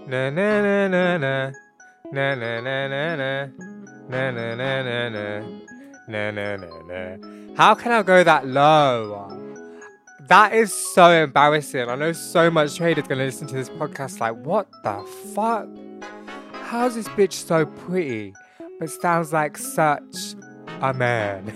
Na na na na na. Na na na na na. Na na na na na. Na na na na. How can I go that low? That is so embarrassing. I know so much traders gonna listen to this podcast like, what the fuck? How's this bitch so pretty, but sounds like such a man?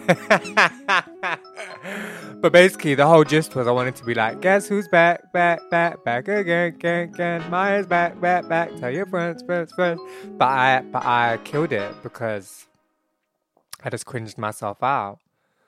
But basically, the whole gist was I wanted to be like, guess who's back, back, back, back again, again, again. Maya's back, back, back. Tell your friends, friends, friends. But I killed it because I just cringed myself out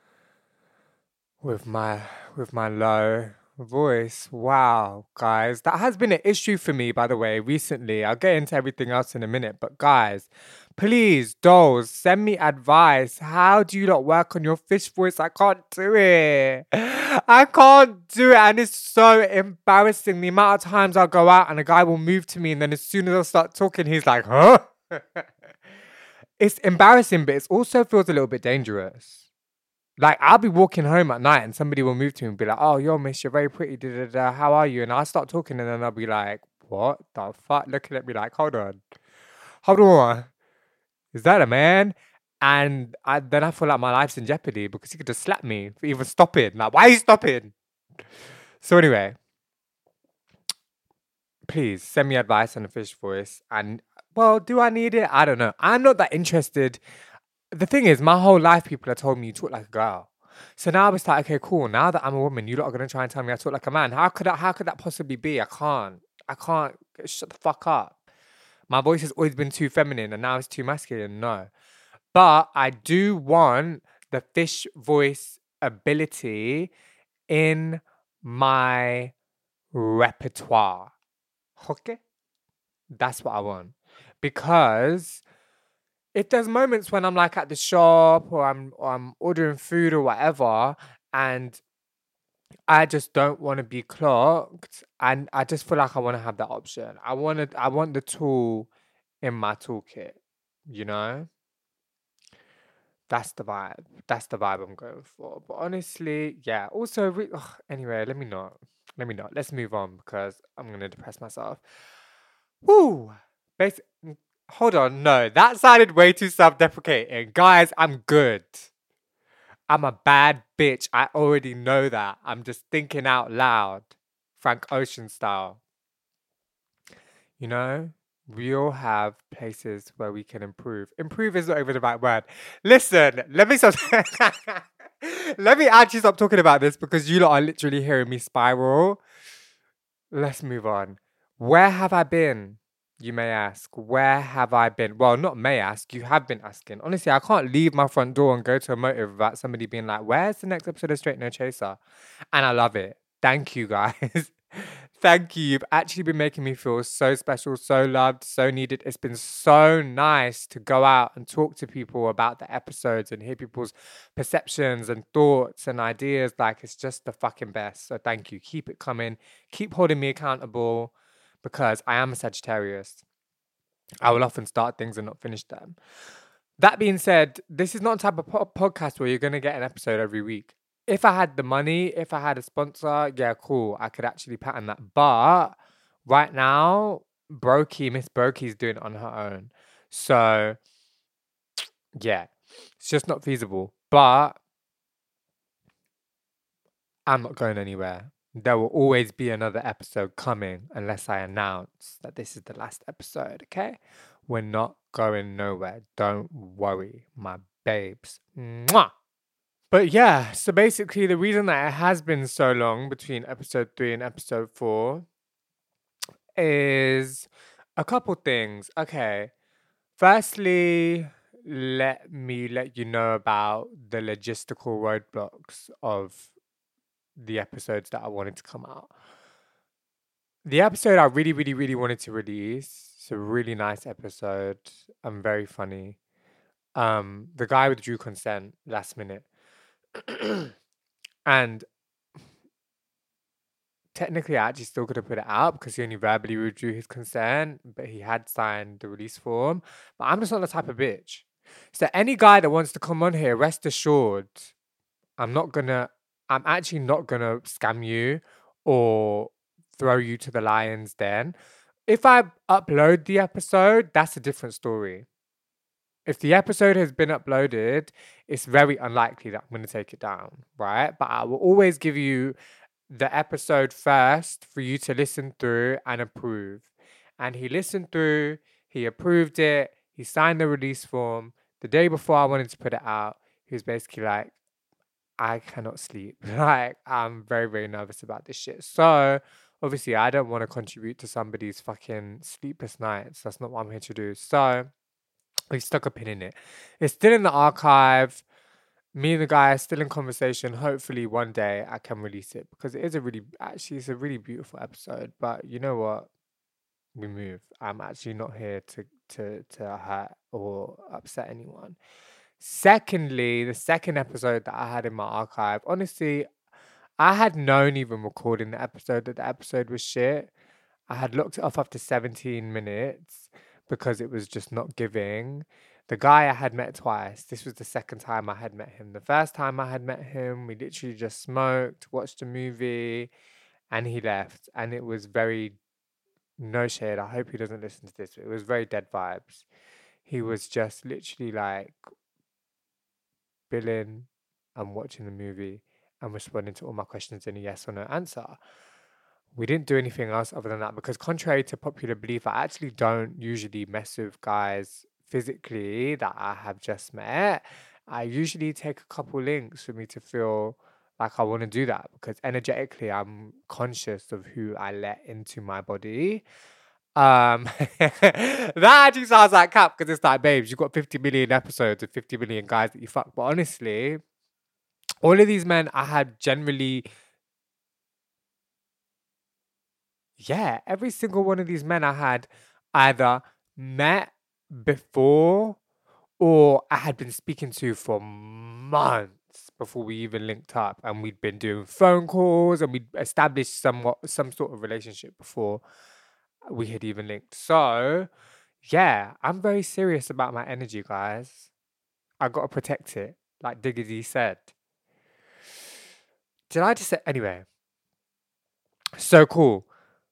with my low voice. Wow, guys, that has been an issue for me, by the way, recently. I'll get into everything else in a minute, but guys, please, dolls, send me advice. How do you not work on your fish voice? I can't do it. I can't do it, and it's so embarrassing. The amount of times I'll go out and a guy will move to me, and then as soon as I start talking, he's like, huh? It's embarrassing, but it also feels a little bit dangerous. Like, I'll be walking home at night and somebody will move to me and be like, oh, yo, miss, you're very pretty. Da, da, da. How are you? And I'll start talking and then I'll be like, what the fuck? Looking at me like, hold on. Hold on. Is that a man? And then I feel like my life's in jeopardy because he could just slap me for even stopping. Like, why are you stopping? So anyway, please send me advice on the fish voice. And, well, do I need it? I don't know. I'm not that interested. The thing is, my whole life, people have told me you talk like a girl. So now it's like, okay, cool. Now that I'm a woman, you lot are gonna try and tell me I talk like a man. How could that possibly be? I can't. I can't. Shut the fuck up. My voice has always been too feminine, and now it's too masculine. No, but I do want the fish voice ability in my repertoire. Okay, that's what I want because if there's moments when I'm like at the shop or I'm ordering food or whatever, and I just don't want to be clocked, and I just feel like I want to have that option. I want the tool in my toolkit. You know, that's the vibe. That's the vibe I'm going for. But honestly, yeah. Also, anyway, let me not. Let me not. Let's move on because I'm gonna depress myself. Woo. Basic. Hold on. No, that sounded way too self-deprecating, guys. I'm good. I'm a bad bitch. I already know that. I'm just thinking out loud. Frank Ocean style. You know? We all have places where we can improve. Improve is not even the right word. Listen, let me stop. Let me actually stop talking about this because you lot are literally hearing me spiral. Let's move on. Where have I been? You may ask. Where have I been? Well, not may ask. You have been asking. Honestly, I can't leave my front door and go to a motive without somebody being like, where's the next episode of Straight No Chaser? And I love it. Thank you, guys. Thank you. You've actually been making me feel so special, so loved, so needed. It's been so nice to go out and talk to people about the episodes and hear people's perceptions and thoughts and ideas. Like, it's just the fucking best. So thank you. Keep it coming. Keep holding me accountable because I am a Sagittarius. I will often start things and not finish them. That being said, this is not a type of podcast where you're going to get an episode every week. If I had the money, if I had a sponsor, yeah, cool. I could actually pattern that. But right now, Miss Brokey's doing it on her own. So, yeah, it's just not feasible. But I'm not going anywhere. There will always be another episode coming unless I announce that this is the last episode, okay? We're not going nowhere. Don't worry, my babes. Mwah! But yeah, so basically, the reason that it has been so long between episode 3 and episode 4 is a couple things. Okay. Firstly, let me let you know about the logistical roadblocks of the episodes that I wanted to come out. The episode I really, really, really wanted to release. It's a really nice episode. Very funny. The guy withdrew consent last minute. And technically, I actually still could have put it out because he only verbally withdrew his consent, but he had signed the release form. But I'm just not the type of bitch. So any guy that wants to come on here, rest assured, I'm actually not gonna scam you or throw you to the lion's den. If I upload the episode, that's a different story. If the episode has been uploaded, it's very unlikely that I'm going to take it down, right? But I will always give you the episode first for you to listen through and approve. And he listened through, he approved it, he signed the release form. The day before I wanted to put it out, he was basically like, I cannot sleep. Like, I'm very, very nervous about this shit. So, obviously, I don't want to contribute to somebody's fucking sleepless nights. That's not what I'm here to do. So, we stuck a pin in it. It's still in the archive. Me and the guy are still in conversation. Hopefully, one day I can release it because it is it's a really beautiful episode. But you know what? We move. I'm actually not here to hurt or upset anyone. Secondly, the second episode that I had in my archive, honestly, I had known even recording the episode that the episode was shit. I had looked it off after 17 minutes because it was just not giving. The guy I had met twice. This was the second time I had met him. The first time I had met him, we literally just smoked, watched a movie, and he left. And it was very, no shade. I hope he doesn't listen to this. But it was very dead vibes. He was just literally like billing and watching the movie and responding to all my questions in a yes or no answer. We didn't do anything else other than that because, contrary to popular belief, I actually don't usually mess with guys physically that I have just met. I usually take a couple links for me to feel like I want to do that because energetically I'm conscious of who I let into my body. That actually sounds like cap because it's like, babes, you've got 50 million episodes of 50 million guys that you fuck. But honestly, all of these men I had generally, yeah, every single one of these men I had either met before or I had been speaking to for months before we even linked up, and we'd been doing phone calls and we'd established some sort of relationship before we had even linked. So yeah, I'm very serious about my energy, guys. I gotta protect it, like Diggity said. Did I just say anyway? So cool.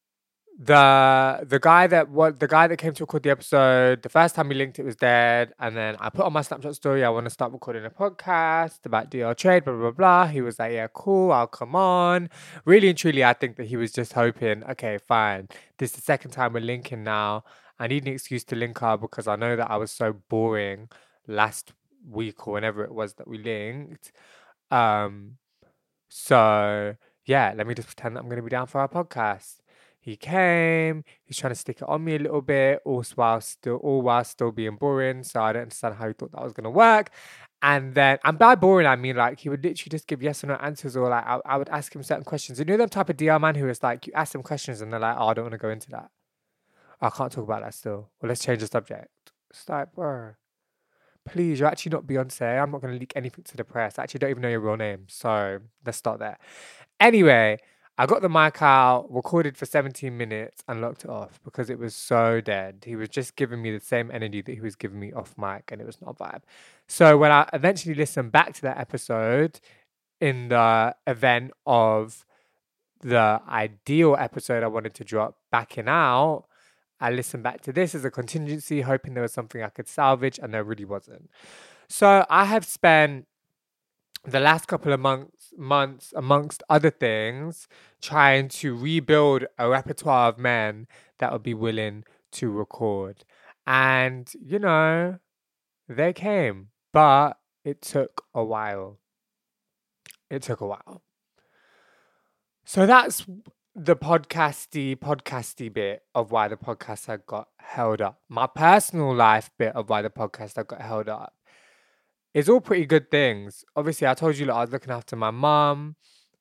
The guy that came to record the episode, the first time we linked it was dead. And then I put on my Snapchat story, I want to start recording a podcast about DL trade, blah, blah, blah. He was like, yeah, cool, I'll come on. Really and truly, I think that he was just hoping, okay, fine. This is the second time we're linking now. I need an excuse to link up because I know that I was so boring last week or whenever it was that we linked. Um, so yeah, let me just pretend that I'm gonna be down for our podcast. He came, he's trying to stick it on me a little bit, all while still being boring. So I don't understand how he thought that was gonna work. And then, and by boring, I mean like he would literally just give yes or no answers, or like I would ask him certain questions. You know, them type of DR man who is like, you ask them questions and they're like, oh, I don't want to go into that. I can't talk about that still. Well, let's change the subject. It's like, bro, please, you're actually not Beyonce. I'm not going to leak anything to the press. I actually don't even know your real name. So let's start there. Anyway, I got the mic out, recorded for 17 minutes, and locked it off because it was so dead. He was just giving me the same energy that he was giving me off mic, and it was not a vibe. So when I eventually listened back to that episode in the event of the ideal episode I wanted to drop backing out, I listened back to this as a contingency, hoping there was something I could salvage, and there really wasn't. So I have spent the last couple of months, amongst other things, trying to rebuild a repertoire of men that would be willing to record. And, you know, they came, but it took a while. It took a while. So that's the podcasty bit of why the podcast had got held up. My personal life bit of why the podcast had got held up is all pretty good things. Obviously, I told you that I was looking after my mum.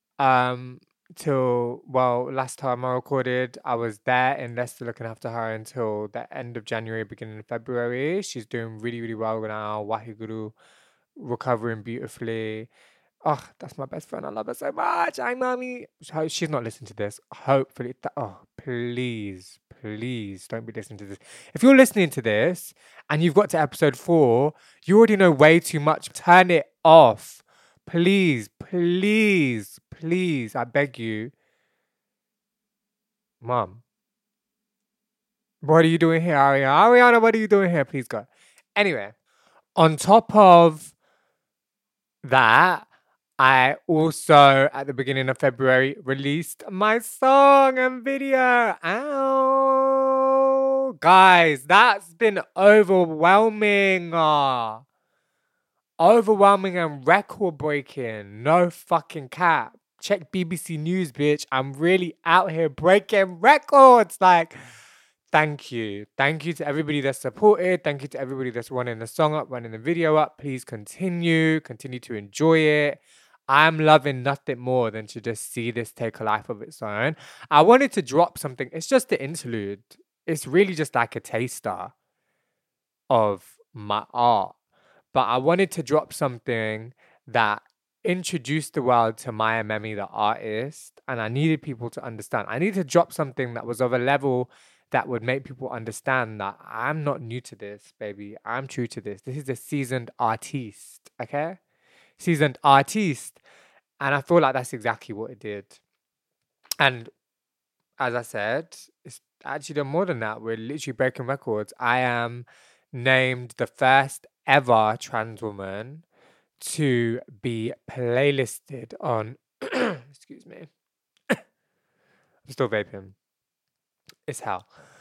Till last time I recorded, I was there in Leicester looking after her until the end of January, beginning of February. She's doing really, really well now. Wahiguru, recovering beautifully. Oh, that's my best friend. I love her so much. Hi, mommy. She's not listening to this. Hopefully. Please, please don't be listening to this. If you're listening to this and you've got to episode 4, you already know way too much. Turn it off. Please, please, please. I beg you. Mom. What are you doing here, Ariana? Ariana, what are you doing here? Please go. Anyway, on top of that, I also, at the beginning of February, released my song and video. Ow. Guys, that's been overwhelming. Overwhelming and record breaking. No fucking cap. Check BBC News, bitch. I'm really out here breaking records. Like, thank you. Thank you to everybody that's supported. Thank you to everybody that's running the song up, running the video up. Please continue. Continue to enjoy it. I'm loving nothing more than to just see this take a life of its own. I wanted to drop something. It's just the interlude. It's really just like a taster of my art. But I wanted to drop something that introduced the world to Maya Memi, the artist, and I needed people to understand. I needed to drop something that was of a level that would make people understand that I'm not new to this, baby. I'm true to this. This is a seasoned artiste, okay? Seasoned artiste. And I feel like that's exactly what it did. And as I said, it's actually done more than that. We're literally breaking records. I am named the first ever trans woman to be playlisted on excuse me. I'm still vaping. It's hell.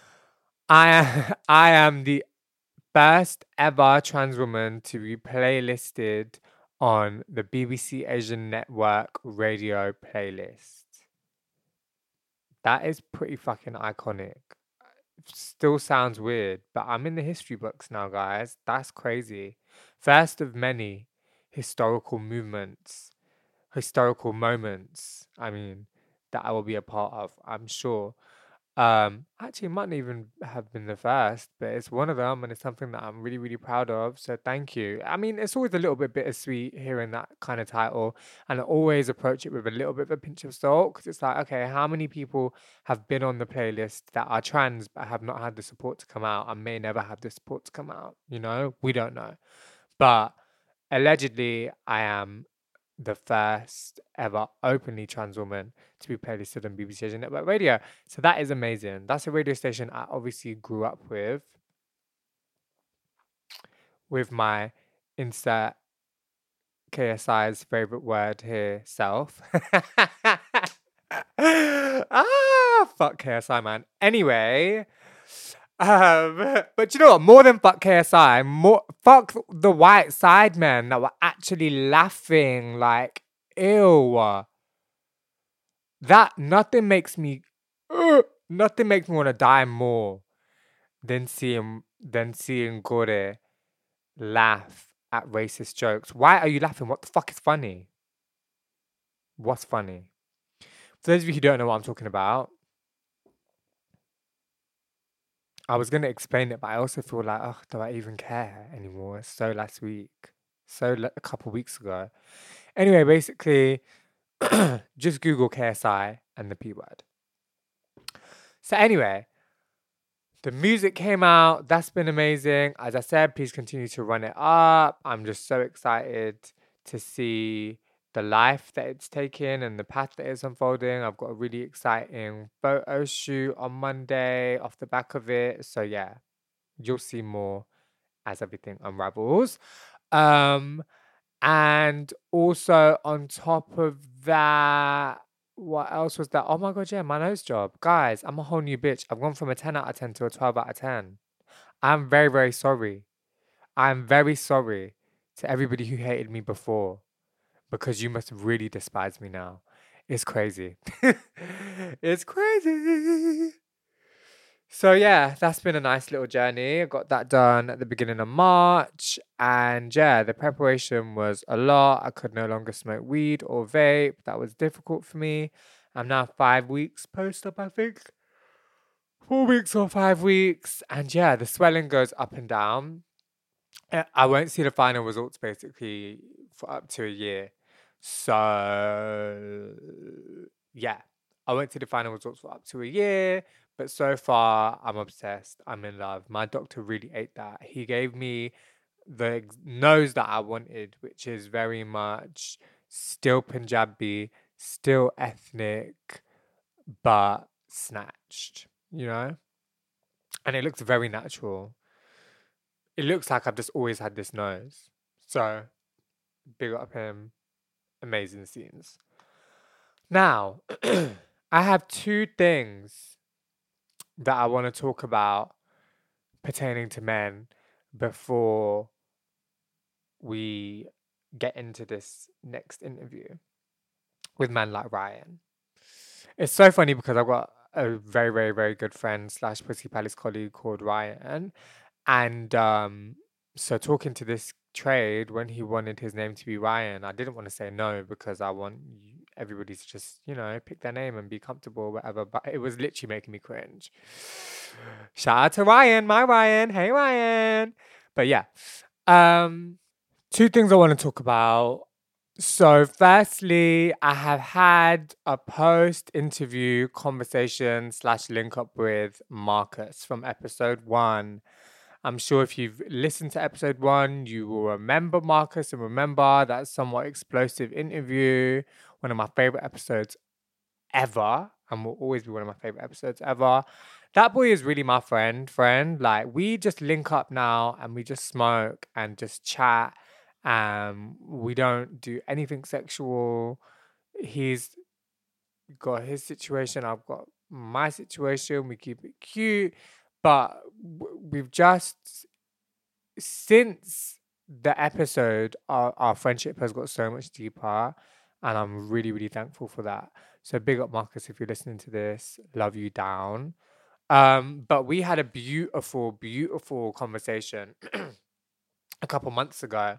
I am the first ever trans woman to be playlisted on the BBC Asian Network radio playlist. That is pretty fucking iconic. Still sounds weird, but I'm in the history books now, guys. That's crazy. First of many historical movements, historical moments, I mean, that I will be a part of, I'm sure. Actually, it might not even have been the first, but it's one of them, and it's something that I'm really, really proud of. So thank you. I mean, it's always a little bit bittersweet hearing that kind of title, and I always approach it with a little bit of a pinch of salt because it's like, okay, how many people have been on the playlist that are trans but have not had the support to come out and may never have the support to come out? You know, we don't know, but allegedly, I am the first ever openly trans woman to be playlisted on BBC Asian Network Radio. So that is amazing. That's a radio station I obviously grew up with my insert KSI's favorite word here, self. Fuck KSI, man. Anyway, but you know what? More than fuck KSI, more fuck the white side men that were actually laughing like, ew. That nothing makes me want to die more than seeing Gore laugh at racist jokes. Why are you laughing? What the fuck is funny? What's funny? For those of you who don't know what I'm talking about, I was gonna explain it, but I also feel like, oh, do I even care anymore? It's so last week, a couple weeks ago. Anyway, basically, just Google KSI and the P word. So anyway, the music came out. That's been amazing. As I said, please continue to run it up. I'm just so excited to see the life that it's taking and the path that it's unfolding. I've got a really exciting photo shoot on Monday off the back of it. So yeah, you'll see more as everything unravels. And also on top of that, what else was that? Oh my god, yeah, my nose job. Guys, I'm a whole new bitch. I've gone from a 10 out of 10 to a 12 out of 10. I'm very, very sorry. I'm very sorry to everybody who hated me before because you must really despise me now. It's crazy. It's crazy. So yeah, that's been a nice little journey. I got that done at the beginning of March. And yeah, the preparation was a lot. I could no longer smoke weed or vape. That was difficult for me. I'm now 5 weeks post-op, I think. 4 weeks or 5 weeks. And yeah, the swelling goes up and down. I won't see the final results basically for up to a year. So yeah, I won't see the final results for up to a year. But so far, I'm obsessed. I'm in love. My doctor really ate that. He gave me the nose that I wanted, which is very much still Punjabi, still ethnic, but snatched, you know? And it looks very natural. It looks like I've just always had this nose. So, big up him. Amazing scenes. Now, I have two things that I want to talk about pertaining to men before we get into this next interview with man like Ryan. It's so funny because I've got a very, very, very good friend slash Pussy Palace colleague called Ryan. And so talking to this trade when he wanted his name to be Ryan, I didn't want to say no because I want everybody to just, pick their name and be comfortable or whatever. But it was literally making me cringe. Shout out to Ryan, my Ryan. Hey, Ryan. But yeah, two things I want to talk about. So, firstly, I have had a post-interview conversation slash link up with Marcus from episode 1. I'm sure if you've listened to episode 1, you will remember Marcus and remember that somewhat explosive interview, one of my favorite episodes ever, and will always be one of my favorite episodes ever. That boy is really my friend. Like, we just link up now and we just smoke and just chat. We don't do anything sexual. He's got his situation, I've got my situation. We keep it cute, but we've just, since the episode, our friendship has got so much deeper, and I'm really, really thankful for that. So big up Marcus if you're listening to this. Love you down. But we had a beautiful, beautiful conversation a couple months ago.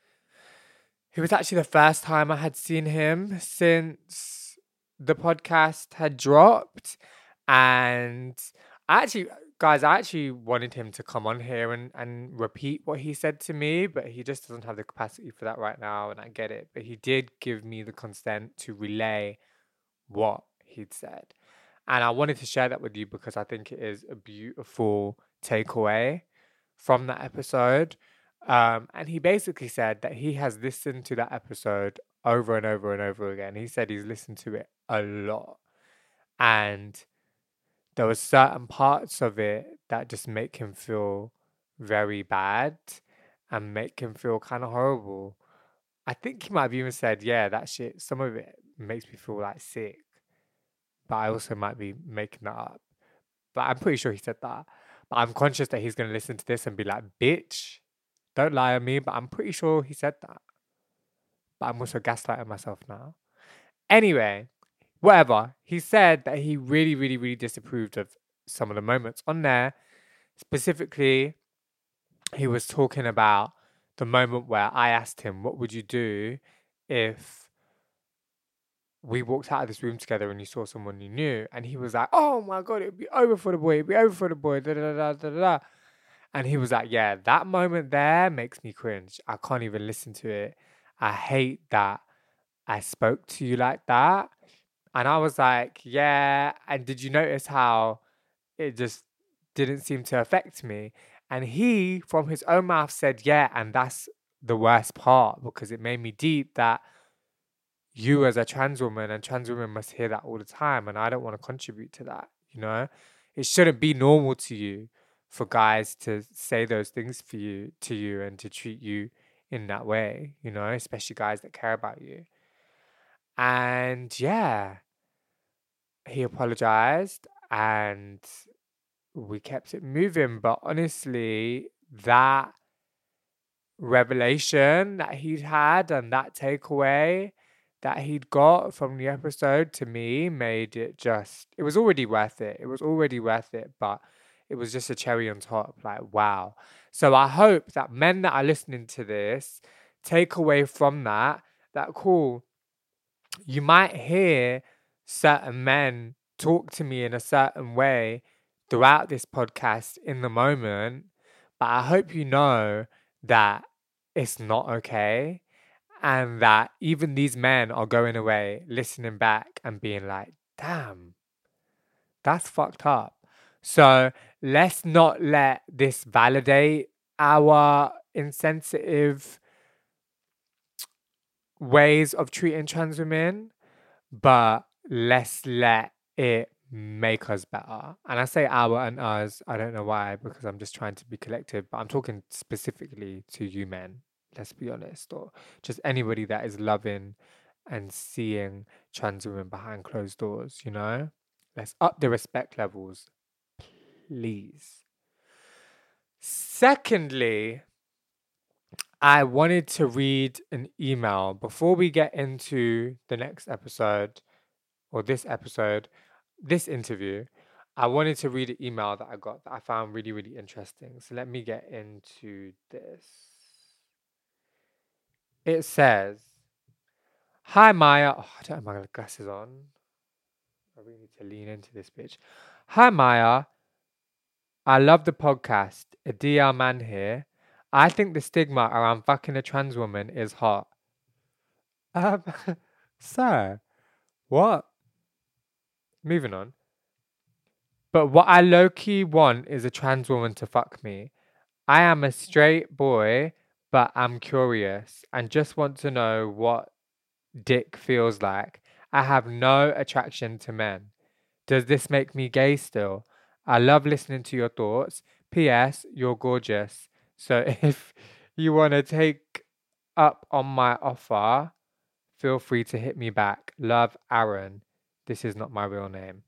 It was actually the first time I had seen him since the podcast had dropped. And I actually wanted him to come on here and repeat what he said to me, but he just doesn't have the capacity for that right now, and I get it. But he did give me the consent to relay what he'd said. And I wanted to share that with you because I think it is a beautiful takeaway from that episode. And he basically said that he has listened to that episode over and over and over again. He said he's listened to it a lot. And there were certain parts of it that just make him feel very bad and make him feel kind of horrible. I think he might have even said, yeah, that shit, some of it makes me feel like sick. But I also might be making that up. But I'm pretty sure he said that. But I'm conscious that he's going to listen to this and be like, bitch, don't lie on me. But I'm pretty sure he said that. But I'm also gaslighting myself now. Anyway, whatever. He said that he really, really, really disapproved of some of the moments on there. Specifically, he was talking about the moment where I asked him, what would you do if we walked out of this room together and you saw someone you knew? And he was like, oh my God, it'd be over for the boy. It'd be over for the boy. Da, da, da, da, da, da. And he was like, yeah, that moment there makes me cringe. I can't even listen to it. I hate that I spoke to you like that. And I was like, yeah. And did you notice how it just didn't seem to affect me? And he, from his own mouth, said, yeah. And that's the worst part because it made me deep that you as a trans woman, and trans women must hear that all the time. And I don't want to contribute to that, you know? It shouldn't be normal to you for guys to say those things to you and to treat you in that way, you know, especially guys that care about you. And yeah, he apologized and we kept it moving. But honestly, that revelation that he'd had and that takeaway that he'd got from the episode, to me, made it just, it was already worth it. It was already worth it, but it was just a cherry on top. Like, wow. So I hope that men that are listening to this take away from that, cool, you might hear certain men talk to me in a certain way throughout this podcast in the moment, but I hope you know that it's not okay, and that even these men are going away, listening back and being like, damn, that's fucked up. So let's not let this validate our insensitive ways of treating trans women, but let's let it make us better. And I say our and us, I don't know why, because I'm just trying to be collective, but I'm talking specifically to you men, let's be honest, or just anybody that is loving and seeing trans women behind closed doors, you know? Let's up the respect levels, please. Secondly, I wanted to read an email before we get into the next episode or this interview. I wanted to read an email that I got that I found really, really interesting. So let me get into this. It says, "Hi Maya." Oh, I don't have my glasses on. I really need to lean into this bitch. "Hi Maya. I love the podcast. A DR man here. I think the stigma around fucking a trans woman is hot." Um, sir, what? Moving on. "But what I low key want is a trans woman to fuck me. I am a straight boy, but I'm curious and just want to know what dick feels like. I have no attraction to men. Does this make me gay still? I love listening to your thoughts. P.S. You're gorgeous. So if you want to take up on my offer, feel free to hit me back. Love, Aaron." This is not my real name.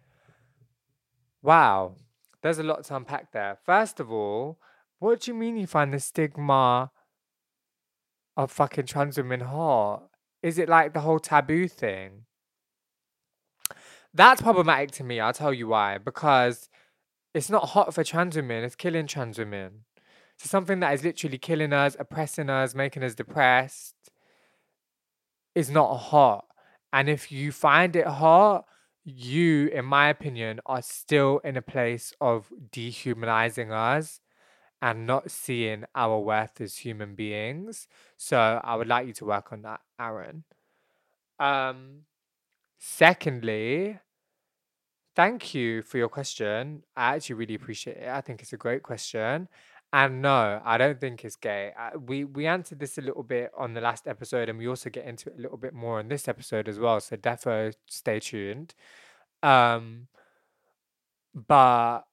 Wow, there's a lot to unpack there. First of all, what do you mean you find the stigma of fucking trans women hot? Is it like the whole taboo thing? That's problematic to me. I'll tell you why. Because it's not hot for trans women, it's killing trans women. So something that is literally killing us, oppressing us, making us depressed is not hot. And if you find it hot, you, in my opinion, are still in a place of dehumanizing us and not seeing our worth as human beings. So I would like you to work on that, Aaron. Um, Secondly, thank you for your question. I actually really appreciate it. I think it's a great question. And no, I don't think it's gay. We answered this a little bit on the last episode, and we also get into it a little bit more in this episode as well. So defo stay tuned. Um, but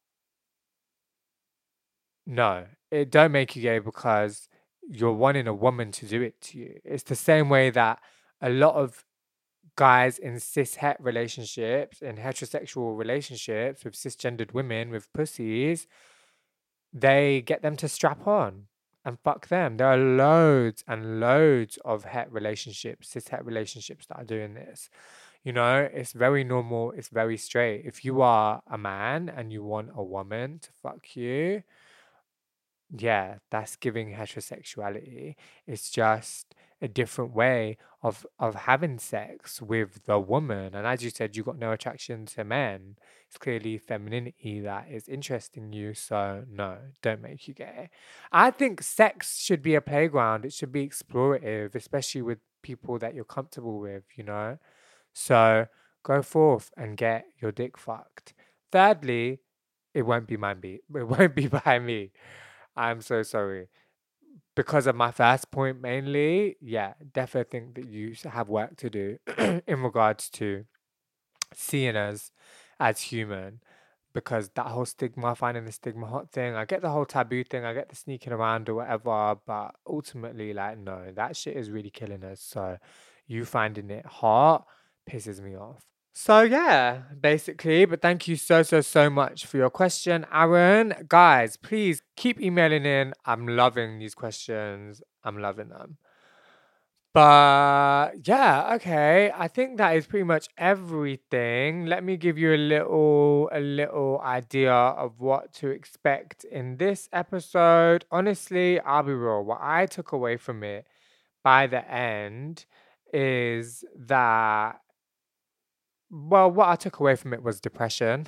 no, it don't make you gay because you're wanting a woman to do it to you. It's the same way that a lot of guys in cis het relationships, in heterosexual relationships with cisgendered women with pussies, they get them to strap on and fuck them. There are loads and loads of het relationships, cis het relationships that are doing this. You know, it's very normal, it's very straight. If you are a man and you want a woman to fuck you, yeah, that's giving heterosexuality. It's just a different way of having sex with the woman. And as you said, you got no attraction to men. It's clearly femininity that is interesting you. So no, don't make you gay. I think sex should be a playground. It should be explorative, especially with people that you're comfortable with, you know? So go forth and get your dick fucked. Thirdly, it won't be my beat. It won't be by me. I'm so sorry. Because of my first point mainly, yeah, definitely think that you have work to do in regards to seeing us as human. Because that whole stigma, finding the stigma hot thing, I get the whole taboo thing, I get the sneaking around or whatever, but ultimately, like, no, that shit is really killing us. So you finding it hot pisses me off. So yeah, basically, but thank you so much for your question, Aaron. Guys, please keep emailing in. I'm loving these questions. I'm loving them. But yeah, okay. I think that is pretty much everything. Let me give you a little idea of what to expect in this episode. Honestly, I'll be real. What I took away from it by the end is that, well, what I took away from it was depression.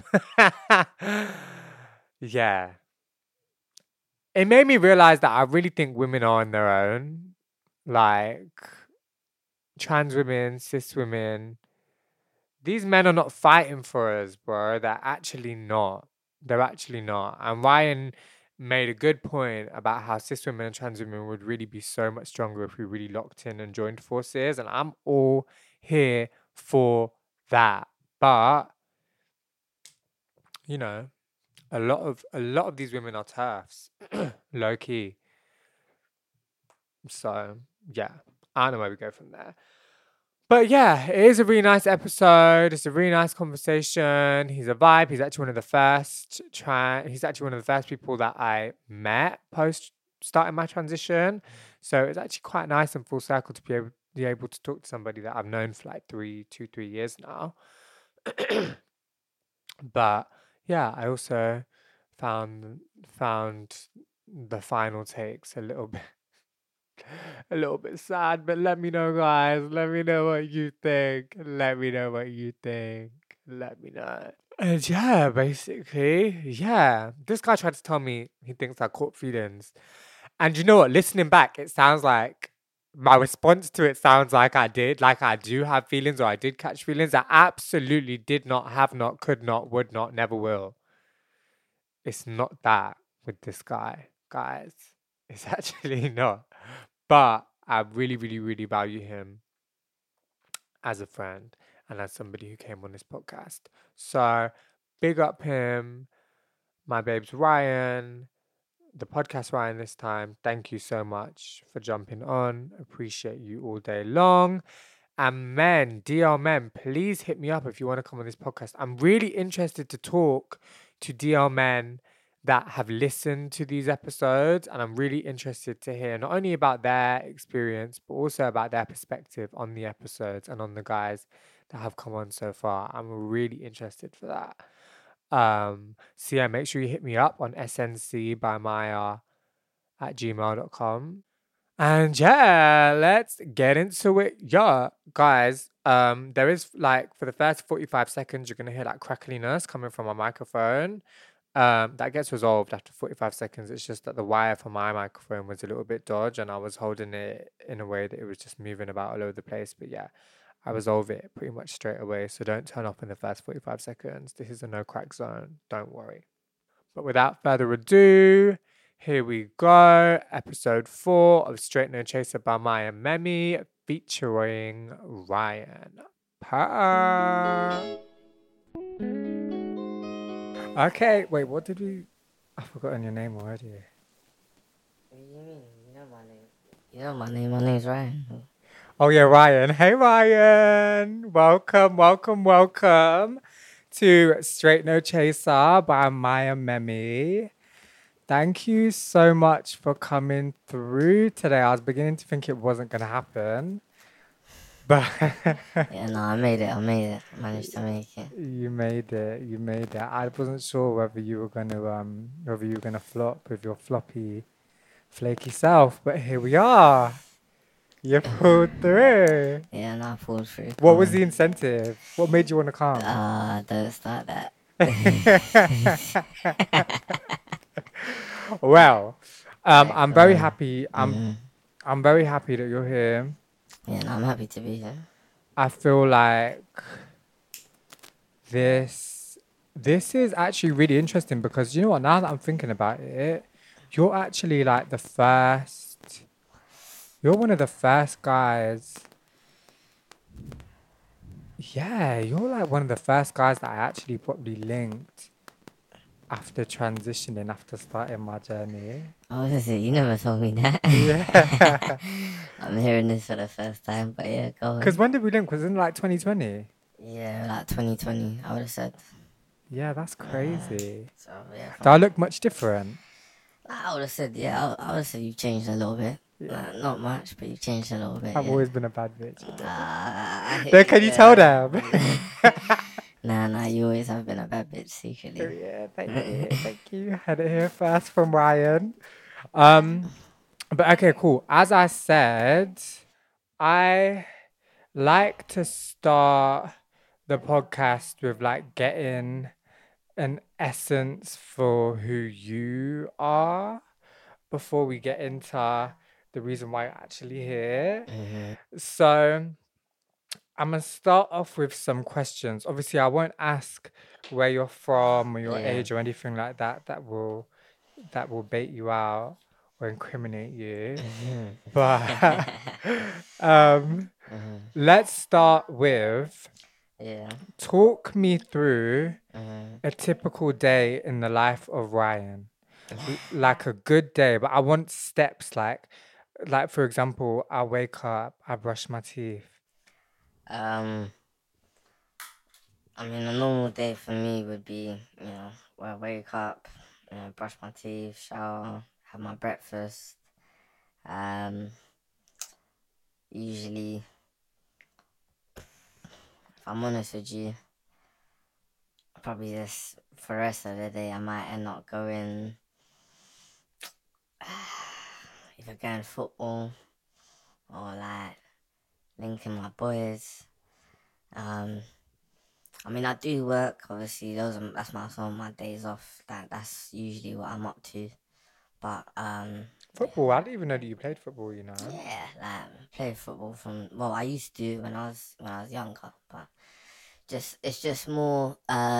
Yeah. It made me realize that I really think women are on their own. Like trans women, cis women. These men are not fighting for us, bro. They're actually not. They're actually not. And Ryan made a good point about how cis women and trans women would really be so much stronger if we really locked in and joined forces. And I'm all here for that. But you know, a lot of these women are TERFs, low key. So yeah, I don't know where we go from there. But yeah, it is a really nice episode. It's a really nice conversation. He's a vibe. He's actually one of the first he's actually one of the first people that I met post starting my transition. So it's actually quite nice and full circle to be able to talk to somebody that I've known for like 3 years now. But yeah, I also found the final takes a little bit sad, but let me know, guys. Let me know what you think. Let me know what you think. Let me know. And yeah, basically, yeah. This guy tried to tell me he thinks I caught feelings. And you know what? Listening back, it sounds like my response to it sounds like I did, like I do have feelings or I did catch feelings. I absolutely did not, have not, could not, would not, never will. It's not that with this guy, guys. It's actually not. But I really, really, really value him as a friend and as somebody who came on this podcast. So big up him, my babes Ryan, the podcast Ryan this time. Thank you so much for jumping on. Appreciate you all day long. And men, DL men, please hit me up if you want to come on this podcast. I'm really interested to talk to DL men that have listened to these episodes. And I'm really interested to hear not only about their experience, but also about their perspective on the episodes and on the guys that have come on so far. I'm really interested for that. So yeah, make sure you hit me up on sncbymaya@gmail.com. And yeah, let's get into it. Yeah, guys, there is like for the first 45 seconds, you're gonna hear that crackliness coming from my microphone. That gets resolved after 45 seconds. It's just that the wire for my microphone was a little bit dodged and I was holding it in a way that it was just moving about all over the place. But yeah, I resolve it pretty much straight away. So don't turn off in the first 45 seconds. This is a no crack zone. Don't worry. But without further ado, here we go. Episode 4 of Straight No Chaser by Maya Memi featuring Ryan. Purr. Okay, wait, what did we... I've forgotten your name already. What do you mean? You know my name. You know my name. My name's Ryan. Oh yeah, Ryan. Hey Ryan. Welcome to Straight No Chaser by Maya Memi. Thank you so much for coming through today. I was beginning to think it wasn't going to happen, but Yeah, no, I made it. I managed to make it. you made it. I wasn't sure whether you were gonna flop with your floppy, flaky self, but here we are. You pulled through. Yeah, no, I pulled through. What was the incentive? What made you want to come? Don't start that. Well, I'm very Like, happy. I'm very happy that you're here. Yeah, no, I'm happy to be here. I feel like this is actually really interesting because you know what? Now that I'm thinking about it, you're actually like the first. You're one of the first guys. Yeah, you're like one of the first guys that I actually probably linked after transitioning, after starting my journey. Oh, is it? You never told me that. Yeah. I'm hearing this for the first time, but yeah, go on. Because when did we link? Was it in like 2020? Yeah, like 2020, I would have said. Yeah, that's crazy. So yeah. Do I look much different? I would have said, yeah, I would have said you changed a little bit. Yeah. Not much, but you changed a little bit. I've yeah. always been a bad bitch. Then Can you tell them? Nah, you always have been a bad bitch secretly. Yeah, thank you. Had it here first from Ryan. But okay, cool. As I said, I like to start the podcast with like getting an essence for who you are before we get into the reason why you're actually here. So I'm gonna start off with some questions. Obviously, I won't ask where you're from or your age or anything like that. That will bait you out or incriminate you. But let's start with Yeah. talk me through a a typical day in the life of Ryan. Like a good day, but I want steps like for example, I wake up, I brush my teeth. Um, I mean, a normal day for me would be, where I wake up, brush my teeth, shower, have my breakfast. Um, Usually, if I'm honest with you, probably just for the rest of the day, I might end up going either going football or like linking my boys. Um, I mean, I do work. Obviously, that's some of my days off. That's usually what I'm up to. But Football, I didn't even know that you played football, you know. yeah, like play football from I used to when I was younger, but it's just more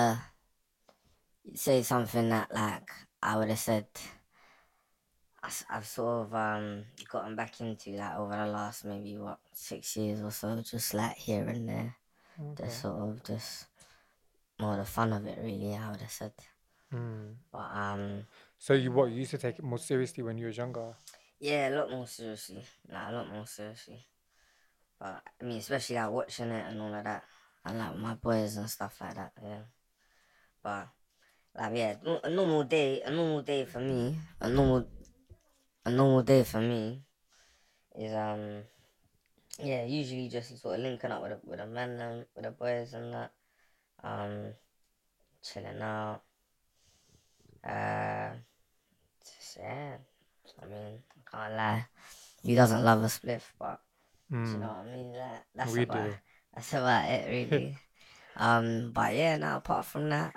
say something that like I would have said I've sort of gotten back into that over the last maybe 6 years or so, just like here and there, Okay. just sort of just more the fun of it really. I would have said, Mm. but So you used to take it more seriously when you was younger? yeah, a lot more seriously, like a lot more seriously. But I mean, especially like watching it and all of that, and like my boys and stuff like that. Yeah, but like yeah, a normal day for me, a normal day for me is yeah, usually just sort of linking up with the men and with the boys and that, um, chilling out, uh, just, yeah. I mean, I can't lie, who doesn't love a spliff? But do you know Mm. what I mean? We do. That's about it really. But yeah, now apart from that,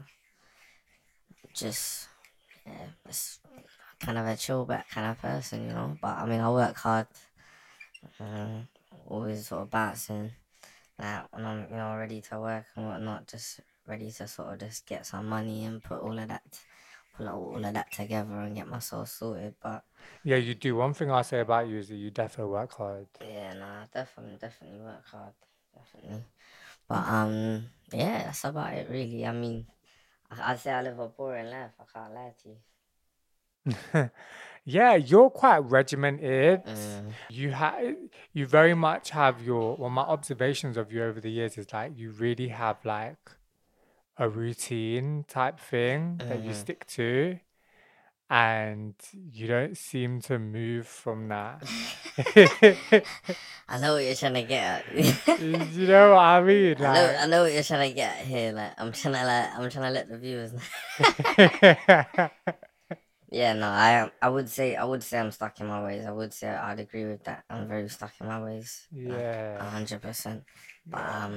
just yeah, it's kind of a chill back kind of person, you know. But I mean, I work hard, uh, always sort of bouncing, like when I'm ready to work and whatnot, just ready to sort of just get some money and put all of that together and get myself sorted. But Yeah, you do. One thing I say about you is that you definitely work hard. yeah, nah, definitely work hard, definitely. But yeah, that's about it really. I mean, I'd say I live a boring life. I can't lie to you. Yeah, you're quite regimented. Mm. You very much have my observations of you over the years is like you really have like a routine type thing that you Mm-hmm. stick to, and you don't seem to move from that. I know what you're trying to get at. You know what I mean? I know what you're trying to get at here. Like I'm trying to let the viewers know. Like, Yeah, no, I would say I'm stuck in my ways. I would say I'd agree with that. I'm very stuck in my ways, like yeah, 100%. But yeah.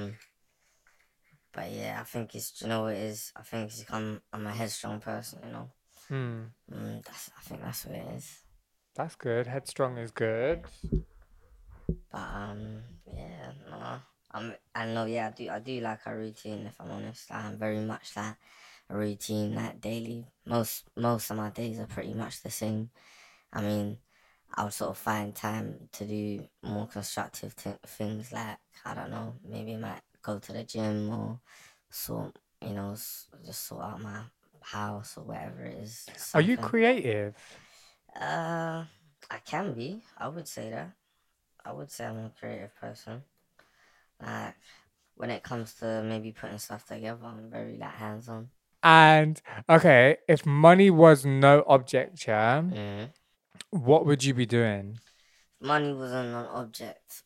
yeah, I think you know what it is. I think it's I'm a headstrong person, you know. Hmm, I think that's what it is. that's good. Headstrong is good. But yeah, no, I know. Yeah, I do like a routine. If I'm honest, I'm very much like a routine, like daily. Most of my days are pretty much the same. I mean, I would sort of find time to do more constructive things, like I don't know, maybe I might go to the gym or sort, just sort out my house or whatever it is. Are you Something. creative? Uh, I can be. I would say that. I would say I'm a creative person. Like when it comes to maybe putting stuff together, I'm very like hands on. And okay, if money was no object, yeah, Mm. what would you be doing? Money wasn't an object.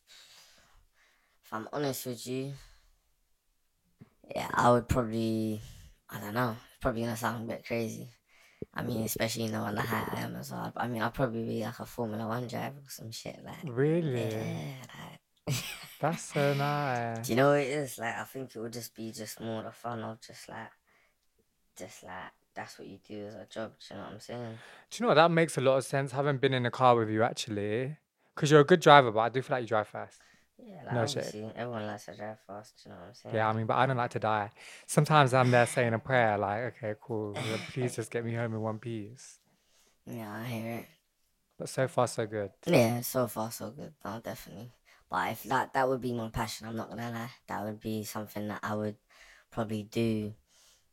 If I'm honest with you, yeah, I would probably, I don't know, it's probably gonna sound a bit crazy. I mean, especially on the height I am as well. I mean, I'll probably be like a Formula One driver or some shit like, Really? yeah, like. That's so Do you nice. know what it is? Like, I think it would just be just more the fun of just like that's what you do as a job. Do you know what I'm saying? Do you know what? That makes a lot of sense. Having been in a car with you actually, because you're a good driver, but I do feel like you drive fast. Yeah, like No shade. obviously everyone likes to drive fast. Do you know what I'm Yeah, saying? I mean, but I don't like to die. Sometimes I'm there saying a prayer, like, okay, cool. Please just get me home in one piece. Yeah, I hear it. But so far, so good. Yeah, so far so good. No, definitely. But if that would be my passion, I'm not gonna lie. That would be something that I would probably do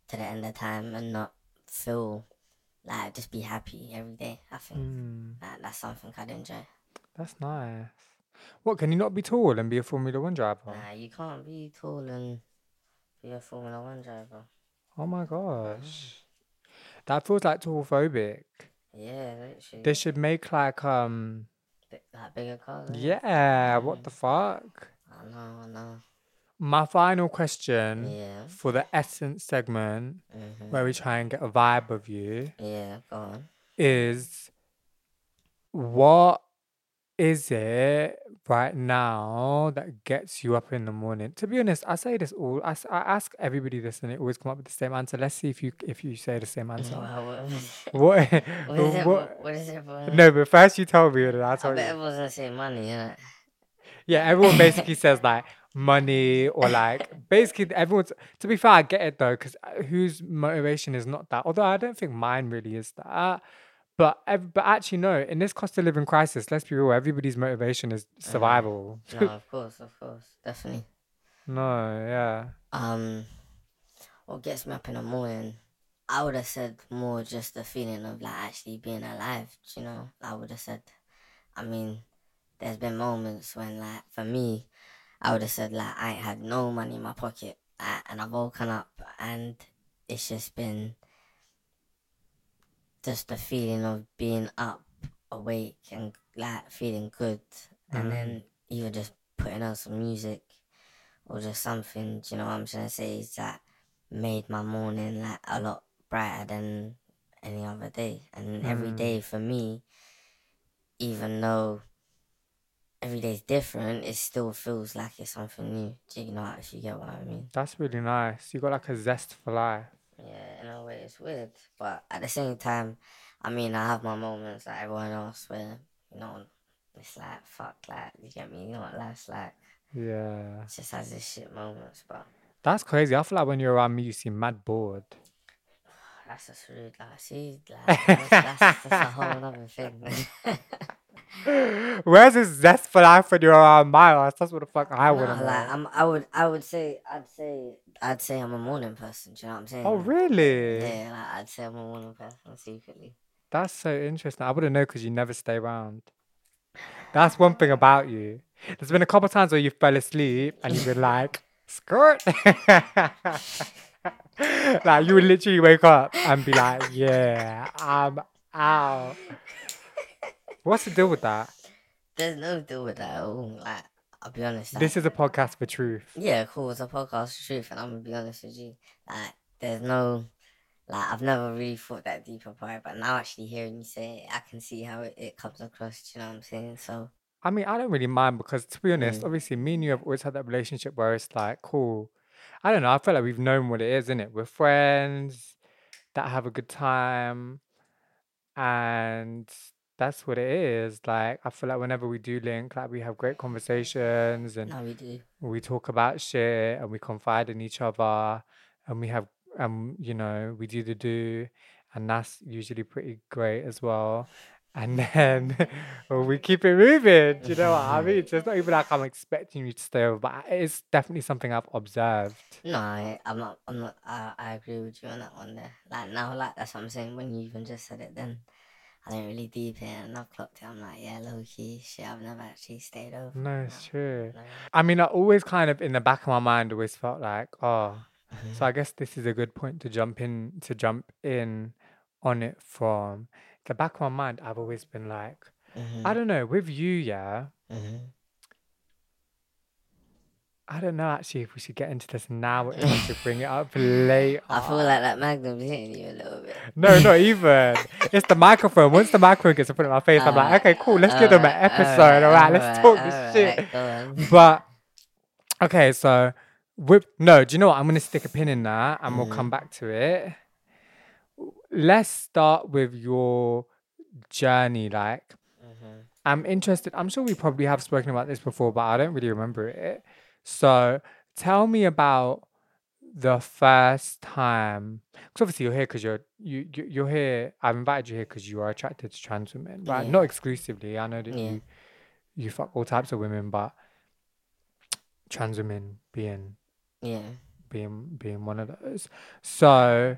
to the end of time and not feel like just be happy every day. I think that's something I'd enjoy. That's nice. What, can you not be tall and be a Formula One driver? Nah, you can't be tall and be a Formula One driver. Oh my gosh. That feels like tall phobic. Yeah, literally. They should make like bigger cars. Yeah, what the fuck? I know. My final question Yeah. for the essence segment, where we try and get a vibe of you, Yeah, go on. is what is it right now that gets you up in the morning? To be honest, I say this all. I ask everybody this, and it always come up with the same answer. Let's see if you say the same answer. What What is it? No, but first you tell me, and then I'll I tell bet you. everyone's gonna say money, innit? Yeah, everyone basically says like money or like basically everyone's. To be fair, I get it though, because whose motivation is not that? Although I don't think mine really is that. But actually, no. In this cost of living crisis, let's be real. Everybody's motivation is survival. No, of course, definitely. No, yeah. What gets me up in the morning? I would have said more just the feeling of like actually being alive. You know, I would have said. I mean, there's been moments when like for me, I would have said like I ain't had no money in my pocket, and I've woken up and it's just been just the feeling of being up, awake, and like feeling good, and then either just putting on some music or just something. Do you know what I'm trying to say? Is that made my morning like a lot brighter than any other day, and every day for me, even though every day's different, it still feels like it's something new. Do you know if you get what I mean? That's really nice. You got like a zest for life. Yeah, in a way it's weird, but at the same time, I mean, I have my moments like everyone else where, you know, it's like, fuck, like, you get me? You know what life's like? Yeah. It just has its shit moments, but That's crazy. I feel like when you're around me, you seem mad bored. that's just rude. Like, see, like, that's a whole other thing. Where's this zest for life when you're around my ass? That's what the fuck I want to know. Like, I'd say I'm a morning person. Do you know what I'm saying? Oh, really? Yeah, like, I'd say I'm a morning person secretly. That's so interesting. I wouldn't know because you never stay around. That's one thing about you. There's been a couple times where you fell asleep and you've been like, skirt. Like you would literally wake up and be like, yeah, I'm out. What's the deal with that? There's no deal with that at all. Like, I'll be honest. Like, this is a podcast for truth. Yeah, cool. It's a podcast for truth, and I'm gonna be honest with you. Like, there's no, like, I've never really thought that deep about it, but now actually hearing you say it, I can see how it comes across. You know what I'm saying? So, I mean, I don't really mind because, to be honest, obviously, me and you have always had that relationship where it's like, cool. I don't know. I feel like we've known what it is, innit? We're friends that have a good time, and that's what it is. Like, I feel like whenever we do link, like, we have great conversations and no, we do. we talk about shit and we confide in each other and we have, you know, we do the do, and that's usually pretty great as well. And then we keep it moving. Do you know what I mean? So it's not even like I'm expecting you to stay over, but it's definitely something I've observed. No, I'm not. I agree with you on that one there. Like now, like that's what I'm saying. When you even just said it, then I didn't really deep it, and I've clocked it. I'm like, yeah, low key shit. I've never actually stayed over. No, it's true. No. I mean, I always kind of in the back of my mind always felt like, oh, so I guess this is a good point to jump in on it from. The back of my mind, I've always been like, I don't know, with you, yeah. I don't know actually if we should get into this now or if we should bring it up later. I feel like that Magnum's hitting you a little bit. No, not even. It's the microphone. Once the microphone gets in front of my face, I'm like, okay, cool, let's give them an episode. All right, let's talk this shit. But, okay, so, do you know what? I'm going to stick a pin in that and we'll come back to it. Let's start with your journey. Like, I'm interested. I'm sure we probably have spoken about this before, but I don't really remember it. So tell me about the first time. Because obviously you're here because you're here. I've invited you here because you are attracted to trans women, right? Yeah. Not exclusively. I know that you fuck all types of women, but trans women being being one of those. So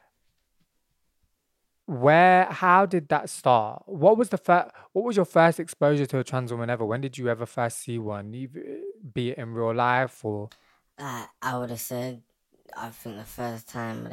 how did that start? What was your first exposure to a trans woman ever? When did you ever first see one, be it in real life or? I would have said, I think the first time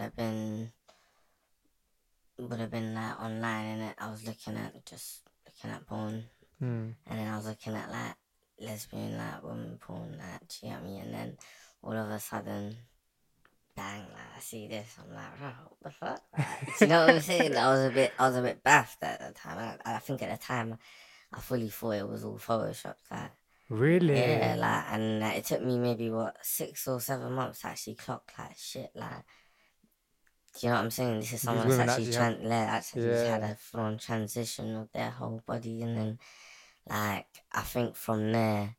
would have been like online, and I was looking at porn, Hmm. and then I was looking at like lesbian like woman porn, like, do you know what I mean? And then all of a sudden, bang, like I see this, I'm like, bro, what the fuck? Like, do you know what I'm saying? I was a bit baffed at the time. I think at the time, I fully thought it was all photoshopped, like. Yeah, Really? like, and like, it took me maybe 6 or 7 months to actually clock like shit, like, do you know what I'm saying? This is These someone that's women actually actually have. actually just had Yeah. a full on transition of their whole body, and then like I think from there,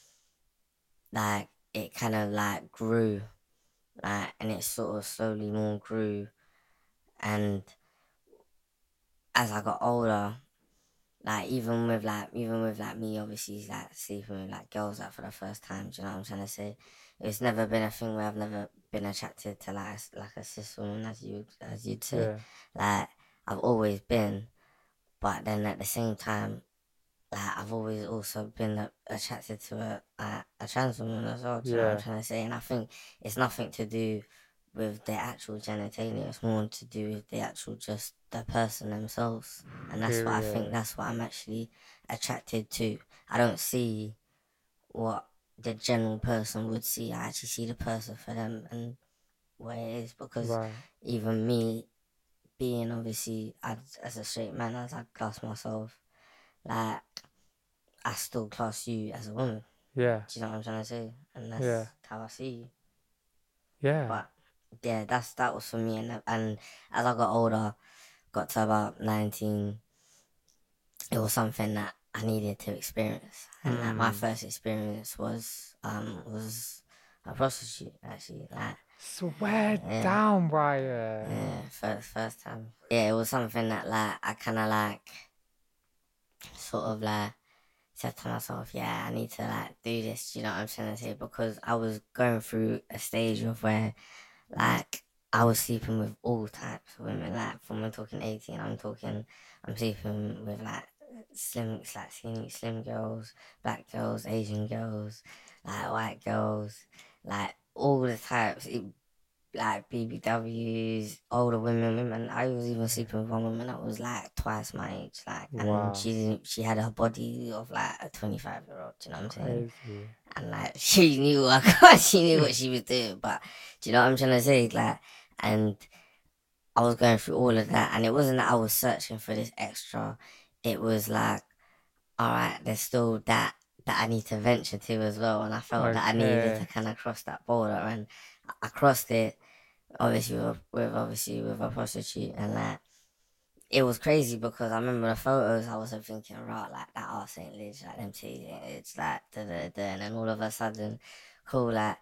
like it kind of like grew, like, and it sort of slowly more grew, and as I got older, like even with like me obviously like sleeping with like girls like for the first time, do you know what I'm trying to say? It's never been a thing where I've never been attracted to like a cis woman, as you'd say. Yeah. Like I've always been, but then at the same time, like I've always also been attracted to a trans woman as well. Do you know what I'm Yeah. trying to say? And I think it's nothing to do with the actual genitalia. It's more to do with the actual just the person themselves. And that's what I think. Period. That's what I'm actually attracted to. I don't see what the general person would see. I actually see the person for them and what it is, because Right. even me being obviously as a straight man, as I class myself, like I still class you as a woman. Yeah. Do you know what I'm trying to say? And Yeah. that's how I see you. Yeah. But yeah, that was for me. And as I got older, got to about 19, it was something that I needed to experience. And like my Hmm. first experience was a prostitute, actually. Like, Swear yeah, down, Ryan. yeah, first time. Yeah, it was something that like I kind of like sort of like said to myself, yeah, I need to like do this. You know what I'm trying to say? Because I was going through a stage of where like I was sleeping with all types of women. Like from when talking 18, I'm sleeping with like skinny slim girls, black girls, Asian girls, like white girls, like all the types. Like BBWs, older women. I was even sleeping with one woman that was like twice my age, like, and Wow. she had a body of like a 25-year-old. Do you know what I'm saying? Crazy. And like she knew she knew what she was doing. But do you know what I'm trying to say? Like, and I was going through all of that, and it wasn't that I was searching for this extra. It was like, all right, there's still that I need to venture to as well, and I felt that I needed to Okay. kind of cross that border, and I crossed it obviously with a prostitute, and like it was crazy because I remember the photos. I wasn't thinking, right, like that arse ain't lit, like them titties ain't lit, it's like da da da, and then all of a sudden, cool, like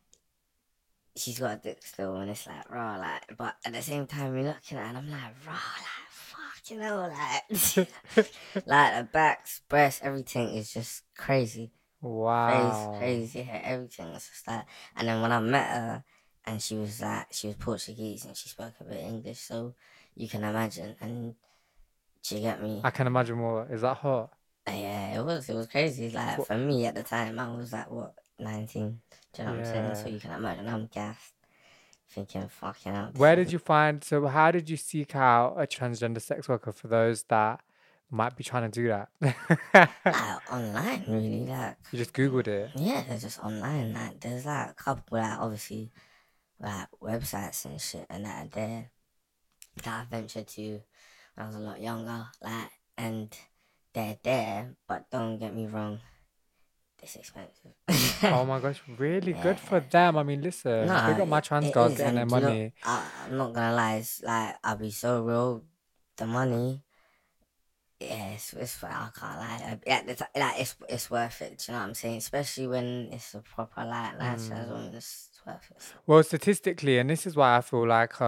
she's got a dick still, and it's like raw, like, but at the same time you're looking at it and I'm like raw, like fuck, you know, like like the backs, breasts, everything is just crazy. Wow. Crazy, yeah, everything was just like. And then when I met her, and she was Portuguese and she spoke a bit English, so you can imagine. And she got me. I can imagine more. Is that hot? Yeah, it was crazy. Like What? for me at the time, I was like what 19. Do you know what I'm saying? So Yeah. you can imagine I'm gassed, thinking fucking out. This Where is did you find? So, how did you seek out a transgender sex worker for those that might be trying to do that? like online, really. Like You just Googled it. yeah, they're just online. Like there's like a couple like obviously like websites and shit and that are there that I ventured to when I was a lot younger, like, and they're there, but don't get me wrong, it's expensive. Oh my gosh, really good Yeah, for them. I mean, listen, big no, up my trans it girls is, getting their and you know, money. I'm not gonna lie, it's like I'll be so real, the money. Yeah, it's I can't lie. Yeah, like it's worth it. Do you know what I'm saying? Especially when it's a proper like trans Mm. woman, it's worth it. Well, statistically, and this is why I feel like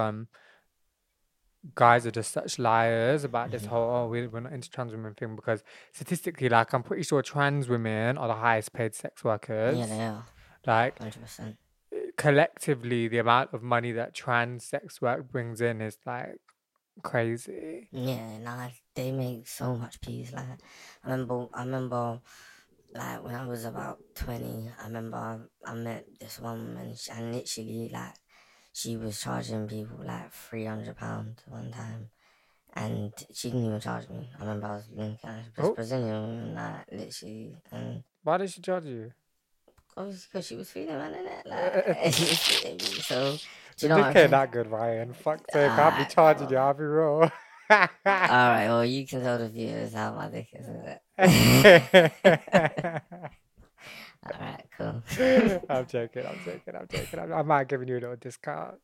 guys are just such liars about this Mhm. whole we're not into trans women thing because statistically, like I'm pretty sure trans women are the highest paid sex Yeah, workers. they are Like 100%. collectively the amount of money that trans sex work brings in is like crazy. Yeah, nah, they make so much peace. Like, I remember, like when I was about 20, I remember I met this one woman, and literally, like, she was charging people like £300 one time, and she didn't even charge me. I remember I was linking this Oh, Brazilian woman, like, literally, and why did she judge you? obviously because she was feeling man in it, like, she was feeling me. So, do The you know what dick I'm ain't saying? that good, Ryan. Fuck's sake, I can't be Alright, charging you, I'll be real. alright, well, you can tell the viewers how my dick is, isn't it? Alright, cool. I'm joking. I might have given you a little discount.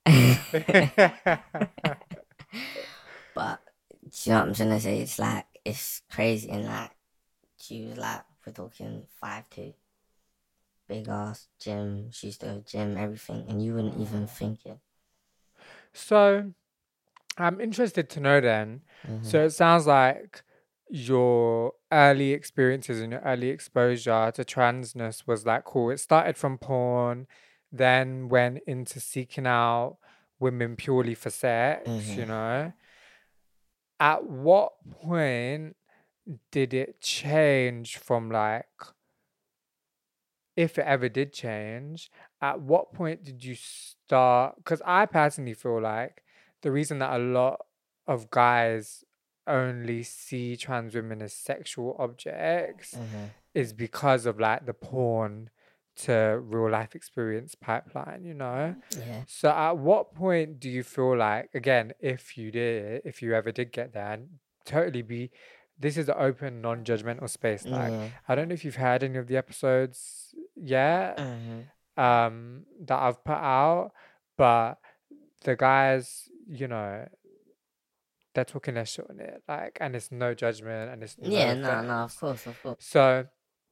But do you know what I'm trying to say? It's like it's crazy, and like she was like, we're talking 5'2", big ass gym. She used to go gym, everything, and you wouldn't even think it. So, I'm interested to know then. Mm-hmm. So, it sounds like your early experiences and your early exposure to transness was like cool. It started from porn, then went into seeking out women purely for sex, Mm-hmm. you know? At what point did it change from like, if it ever did change, at what point did you start? Because I personally feel like the reason that a lot of guys only see trans women as sexual objects Mm-hmm. is because of like the porn to real life experience pipeline, you know? Yeah. So at what point do you feel like, again, if you ever did get there, and totally be, this is an open, non-judgmental space. Like, Yeah. I don't know if you've heard any of the episodes yet, Mm-hmm. that I've put out, but the guys, you know, they're talking their shit on it, like, and it's no judgment and it's no Yeah. No. No. Of offense. course. Of course. So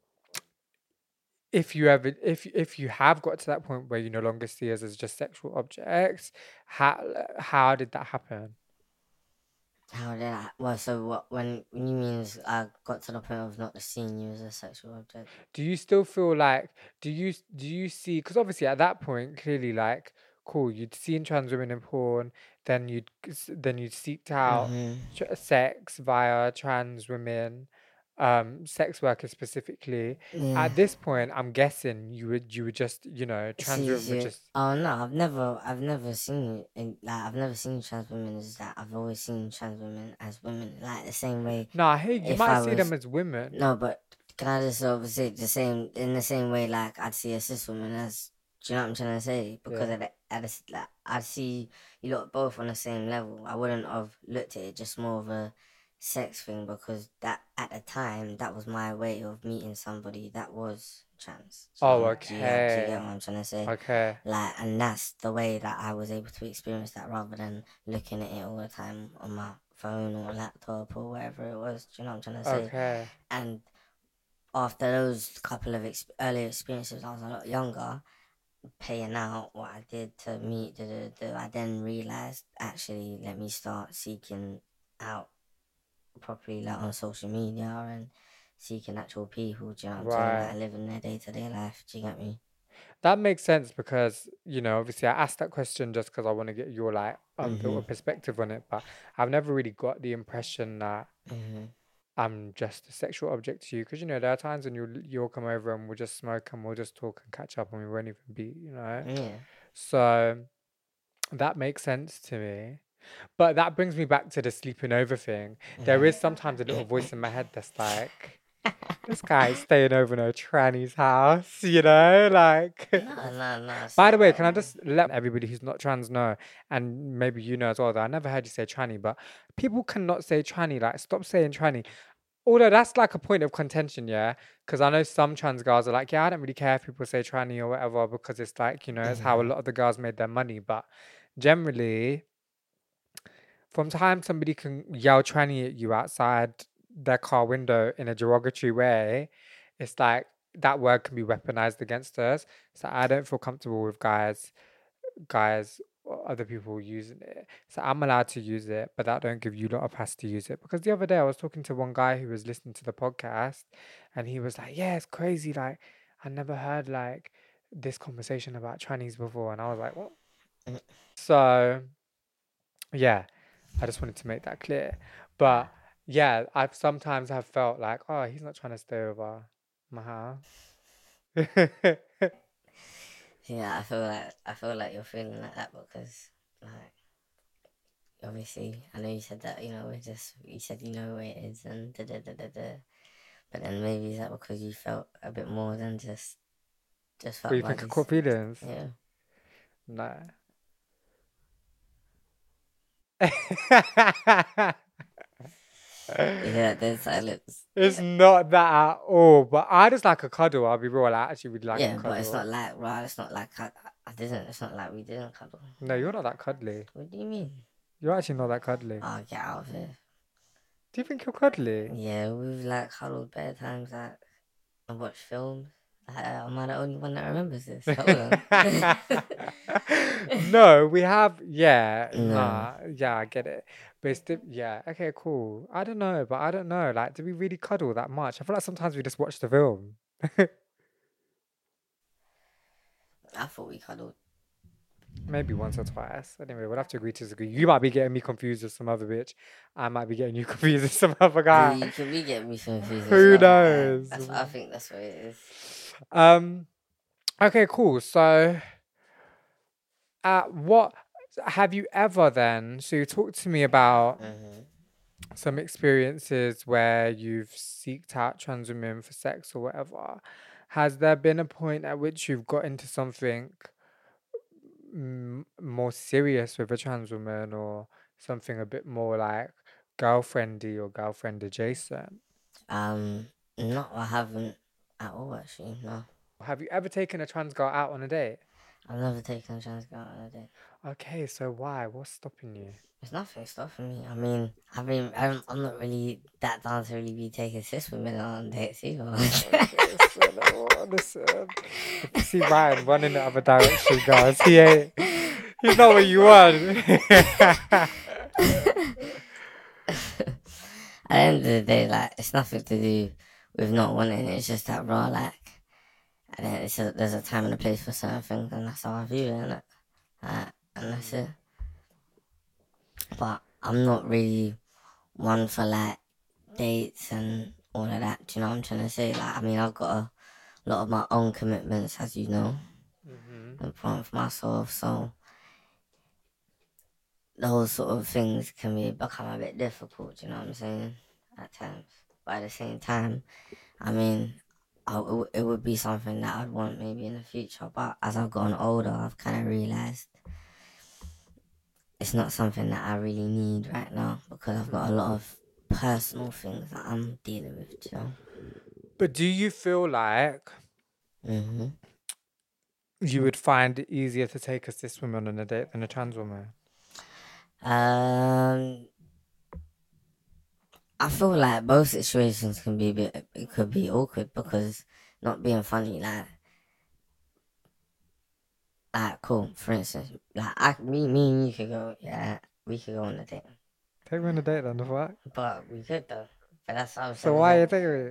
if you have got to that point where you no longer see us as just sexual objects, how did that happen? How did I? Well, so what? When you mean I got to the point of not seeing you as a sexual object? Do you still feel like, do you see, because obviously at that point clearly like cool, you'd seen trans women in porn, then you'd seeked out Mm-hmm. sex via trans women, sex workers specifically. Yeah. At this point I'm guessing you would just, trans women would See. just. Oh no, I've never seen it. Like I've never seen trans women as that. I've always seen trans women as women. Like the same way. No, hey, you If might I see them was as women. no, but can I just sort of say the same in the same way? Like I'd see a cis woman as. Do you know what I'm trying to say? Because Yeah. like I'd see you lot both on the same level. I wouldn't have looked at it just more of a sex thing because that at the time that was my way of meeting somebody that was trans. Oh, Do you get okay. what I'm trying to say? Okay. Like, and that's the way that I was able to experience that rather than looking at it all the time on my phone or laptop or whatever it was. Do you know what I'm trying to say? Okay. And after those couple of early experiences, I was a lot younger, paying out what I did to meet, I then realized actually let me start seeking out properly, like on social media and seeking actual people. Do you know what I'm saying? Right. Like living their day to day life. Do you get me? That makes sense because, obviously I asked that question just because I want to get your like Mhm. unfiltered perspective on it, but I've never really got the impression that Mhm. I'm just a sexual object to you, because there are times when you'll come over and we'll just smoke and we'll just talk and catch up and we won't even be. Yeah. So that makes sense to me. But that brings me back to the sleeping over thing. There is sometimes a little voice in my head that's like, this guy's staying over in a tranny's house, like. No. By So, the way, can I just let everybody who's not trans know, and maybe you know as well, that I never heard you say tranny, but people cannot say tranny. Like, stop saying tranny. Although that's like a point of contention, yeah, because I know some trans girls are like, yeah, I don't really care if people say tranny or whatever, because it's like, it's how a mhm. lot of the girls made their money. But generally, from time somebody can yell tranny at you outside their car window in a derogatory way, it's like that word can be weaponized against us. So I don't feel comfortable with guys or other people using it. So I'm allowed to use it, but that don't give you lot a pass to use it. Because the other day I was talking to one guy who was listening to the podcast, and he was like, yeah, it's crazy. Like, I never heard like this conversation about trannies before, and I was like, what? Mm. So yeah, I just wanted to make that clear. But yeah, I've sometimes have felt like, oh, he's not trying to stay over my house. Yeah, I feel like you're feeling like that because like obviously I know you said that, you know, we're just you said you know where it is and da da da da da. But then maybe is that because you felt a bit more than just What, felt you think I buddies. caught feelings? Yeah. No. Yeah, there's silence. It's not that at all. But I just like a cuddle. I'll be real. I actually really like a Yeah, but it's not cuddle. like right, it's not like I didn't it's not like we didn't cuddle. No, you're not that cuddly. What do you mean? You're actually not that cuddly. Oh, get out of here. Do you think you're cuddly? Yeah, we've like cuddled bare times like and watched films. Am I the only one that remembers this? Hold on. No, we have. Yeah, No. nah. Yeah, I get it. But it's yeah. Okay, cool. I don't know, but I don't know. Like, do we really cuddle that much? I feel like sometimes we just watch the film. I thought we cuddled. Maybe once or twice. Anyway, we'll have to agree to disagree. You might be getting me confused with some other bitch. I might be getting you confused with some other Yeah, guy. you can be getting me confused as Who well. knows? That's what I think that's what it is. Okay, cool. So, what have you ever then? So, you talked to me about Mm-hmm. some experiences where you've seeked out trans women for sex or whatever. Has there been a point at which you've got into something more serious with a trans woman or something a bit more like girlfriendy or girlfriend adjacent? No, I haven't at all actually. No, Have you ever taken a trans girl out on a date? I've never taken a chance to go out on a date. Okay, so why? What's stopping you? There's nothing stopping me. I'm not really that down to really be taking cis women on dates either. Listen, if you see Ryan running the other direction, guys, he's not what you want. At the end of the day, like it's nothing to do with not wanting it. It's just that raw, like, and then there's a time and a place for certain things, and that's how I view it, innit? And that's it. But I'm not really one for like dates and all of that. Do you know what I'm trying to say? Like, I mean, I've got a lot of my own commitments, as you know, in front of myself. So those sort of things can become a bit difficult. Do you know what I'm saying? At times, but at the same time, I mean, it would be something that I'd want maybe in the future. But as I've gotten older, I've kind of realized it's not something that I really need right now because I've got a lot of personal things that I'm dealing with. You know? But do you feel like Mm-hmm. you would find it easier to take a cis woman on a date than a trans woman? I feel like both situations can be it could be awkward because not being funny, like cool. For instance, me and you could go, yeah, we could go on a date, Take me on a date then, the fuck? but we could though. But that's what I'm So saying. why are you taking me?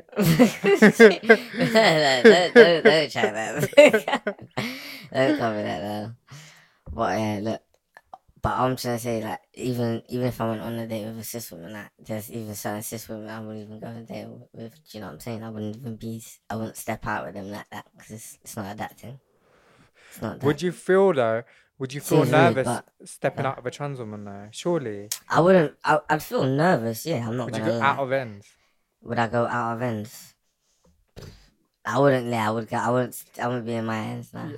Don't try that. Don't come with that though. But yeah, look. But I'm trying to say, like, even if I went on a date with a cis woman, like, there's even certain cis women I wouldn't even go on a date with. Do you know what I'm saying? I wouldn't step out with them like that because it's not that thing. It's not that. Would you feel though? Would you feel Seems rude, nervous but stepping out of a trans woman though? Surely. I wouldn't. I'd feel nervous. Yeah, I'm not Would you gonna go out lie. of ends? Would I go out of ends? I wouldn't. Yeah, I would go. I wouldn't be in my ends now.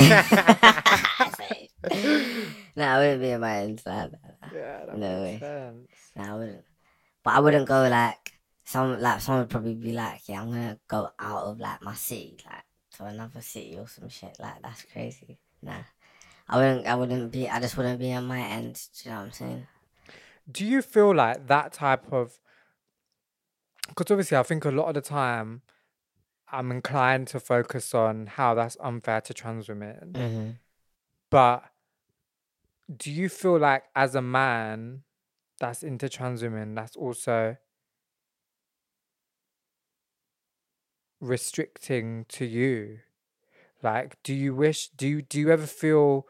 No, I wouldn't be in my ends. Nah. Yeah, that No makes way. sense. No, I wouldn't. But I wouldn't go like someone would probably be like, yeah, I'm gonna go out of like my city, like to another city or some shit. Like that's crazy. Nah. I wouldn't be I just wouldn't be on my end, do you know what I'm saying? Do you feel like that type of? Because obviously, I think a lot of the time I'm inclined to focus on how that's unfair to trans women. Mm-hmm. But do you feel like as a man that's into trans women, that's also restricting to you? Like, do you ever feel,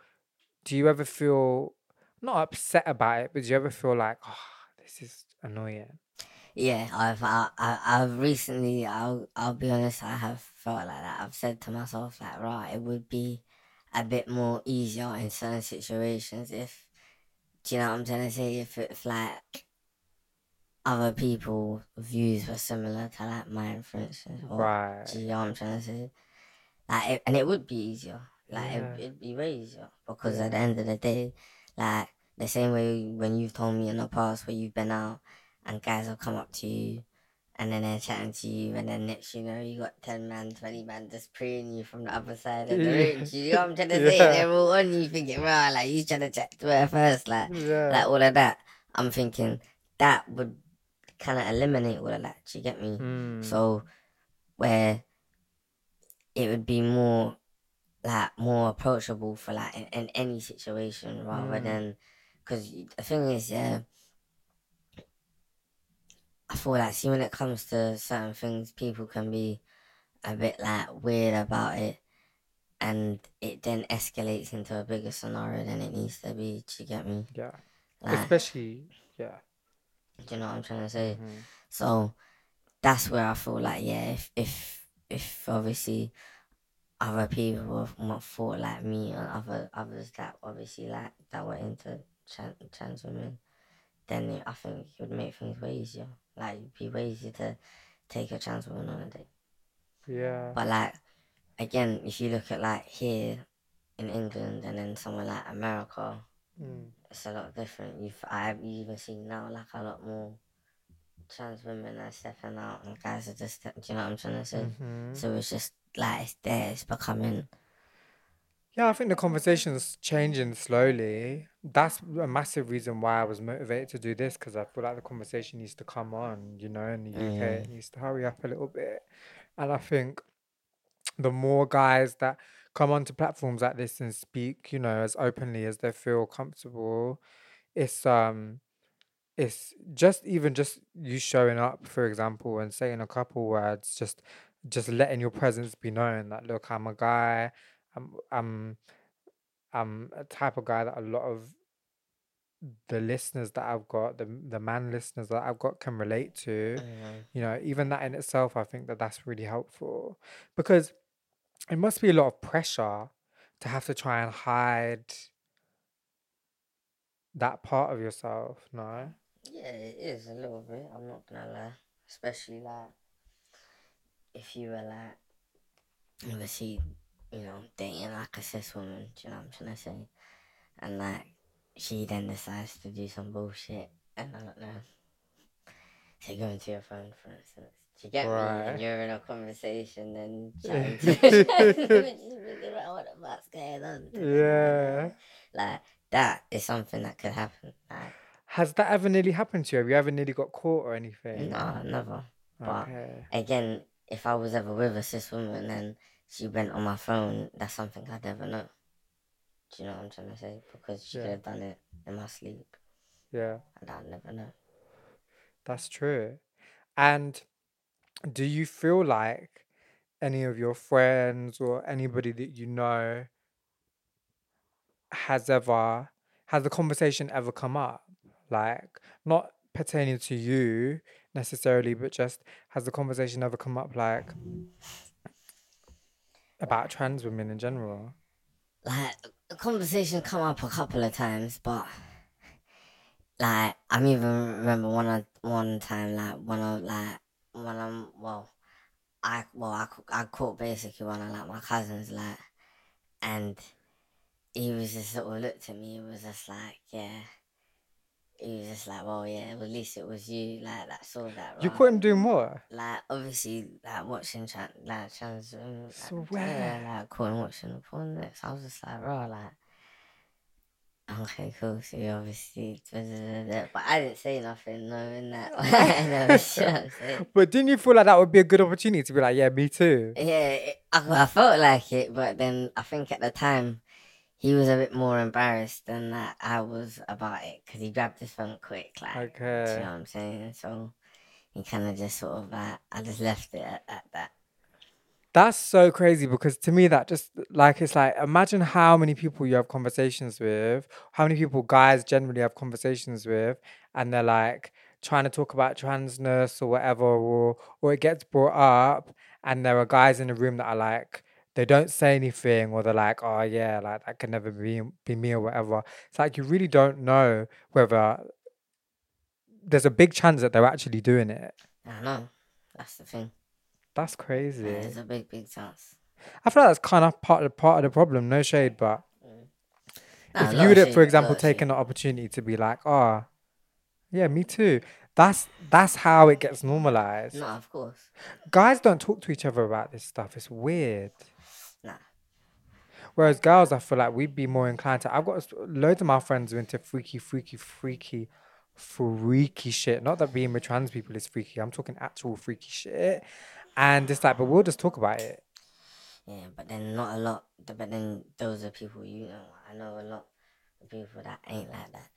not upset about it, but do you ever feel like, oh, this is annoying? Yeah, I've recently, I'll be honest, I have felt like that. I've said to myself, like, right, it would be a bit more easier in certain situations if, do you know what I'm trying to say? If like other people's views were similar to like mine, for instance, or Right. do you know what I'm trying to say? Like, and it would be easier. Like, Yeah. it'd be way easier because at the Yeah. end of the day, like the same way when you've told me in the past where you've been out and guys have come up to you and then they're chatting to you, and then next you know you got 10 man, 20 man just preying you from the other side of the room. Do you know what I'm trying to say? Yeah. They're all on you thinking, wow, like you trying to chat to her first, like Yeah. all of that. I'm thinking that would kind of eliminate all of that. Do you get me? Mm. So where it would be more like more approachable for like in any situation rather than because the thing is, yeah, I feel like see when it comes to certain things, people can be a bit like weird about it, and it then escalates into a bigger scenario than it needs to be. Do you get me? Yeah. Like, Especially, yeah. do you know what I'm trying to say? Hmm. So that's where I feel like, yeah, if obviously other people have not thought like me and others that obviously like that were into trans women, then I think it would make things way easier. Like it'd be way easier to take a trans woman on a date. Yeah. But like again, if you look at like here in England and then somewhere like America, Mm. it's a lot different. I've even seen now like a lot more trans women are stepping out and guys are just, do you know what I'm trying to say? Hmm. So it's just like it's there, it's becoming. Yeah, I think the conversation's changing slowly. That's a massive reason why I was motivated to do this, because I feel like the conversation needs to come on, in the UK. It needs to hurry up a little bit. And I think the more guys that come onto platforms like this and speak, as openly as they feel comfortable, it's it's just you showing up, for example, and saying a couple words, just letting your presence be known that, look, I'm a guy, I'm I'm I'm a type of guy that a lot of the listeners that I've got, the man listeners that I've got can relate to. Mm, Even that in itself, I think that that's really helpful, because it must be a lot of pressure to have to try and hide that part of yourself, no? yeah, it is a little bit. I'm not gonna lie, especially like if you were like obviously, dating like a cis woman. Do you know what I'm trying to say? And like she then decides to do some bullshit, and I don't know, say go into your phone, for instance. Do you get me? And Right. you're in a conversation and chatting to thinking about what the fuck's going on. Yeah. Like that is something that could happen. Like, Has that ever nearly happened to you? Have you ever nearly got caught or anything? no, never. But Okay. again, if I was ever with a cis woman and she went on my phone, that's something I'd never know. Do you know what I'm trying to say? Because she could Yeah. have done it in my sleep, Yeah. and I'd never know. That's true. And do you feel like any of your friends or anybody that you know has ever has the conversation ever come up? Like, not pertaining to you necessarily, but just has the conversation ever come up, like, about trans women in general? Like the conversation come up a couple of times, but like I'm even remember one time like one of like one of I caught basically one of like my cousins like, and he was just sort of looked at me. It was just like, yeah. He was just like, well, yeah. At least it was you like that saw that, You right? caught him doing what? Like obviously, like watching trans, Swear. yeah, like caught him watching the porn next. I was just like, bro, like. Okay, cool. So you obviously, but I didn't say nothing, knowing that. I know, you know what I'm saying? But didn't you feel like that would be a good opportunity to be like, yeah, me too? Yeah, I felt like it, but then I think at the time he was a bit more embarrassed than that I was about it because he grabbed his phone quick, like, do you Okay. know what I'm saying? So he kind of just sort of like, I just left it at that. That's so crazy because to me that just like it's like imagine how many people you have conversations with, how many people guys generally have conversations with, and they're like trying to talk about transness or whatever, or it gets brought up, and there are guys in the room that are like they don't say anything, or they're like, oh yeah, like that can never be me or whatever. It's like you really don't know whether there's a big chance that they're actually doing it. I know. That's the thing. That's crazy. There's a big chance. I feel like that's kind of part of the problem. No shade, but Nah, if a you lot of would, for shade. A example, lot of shade. taken the opportunity to be like, oh, yeah, me too. That's how it gets normalized. No, of course. Guys don't talk to each other about this stuff. It's weird. Nah. Whereas girls, I feel like we'd be more inclined to. I've got loads of my friends who are into freaky shit. Not that being with trans people is freaky. I'm talking actual freaky shit. And it's like, but we'll just talk about it. Yeah, but then not a lot. But then those are people you know. I know a lot of people that ain't like that.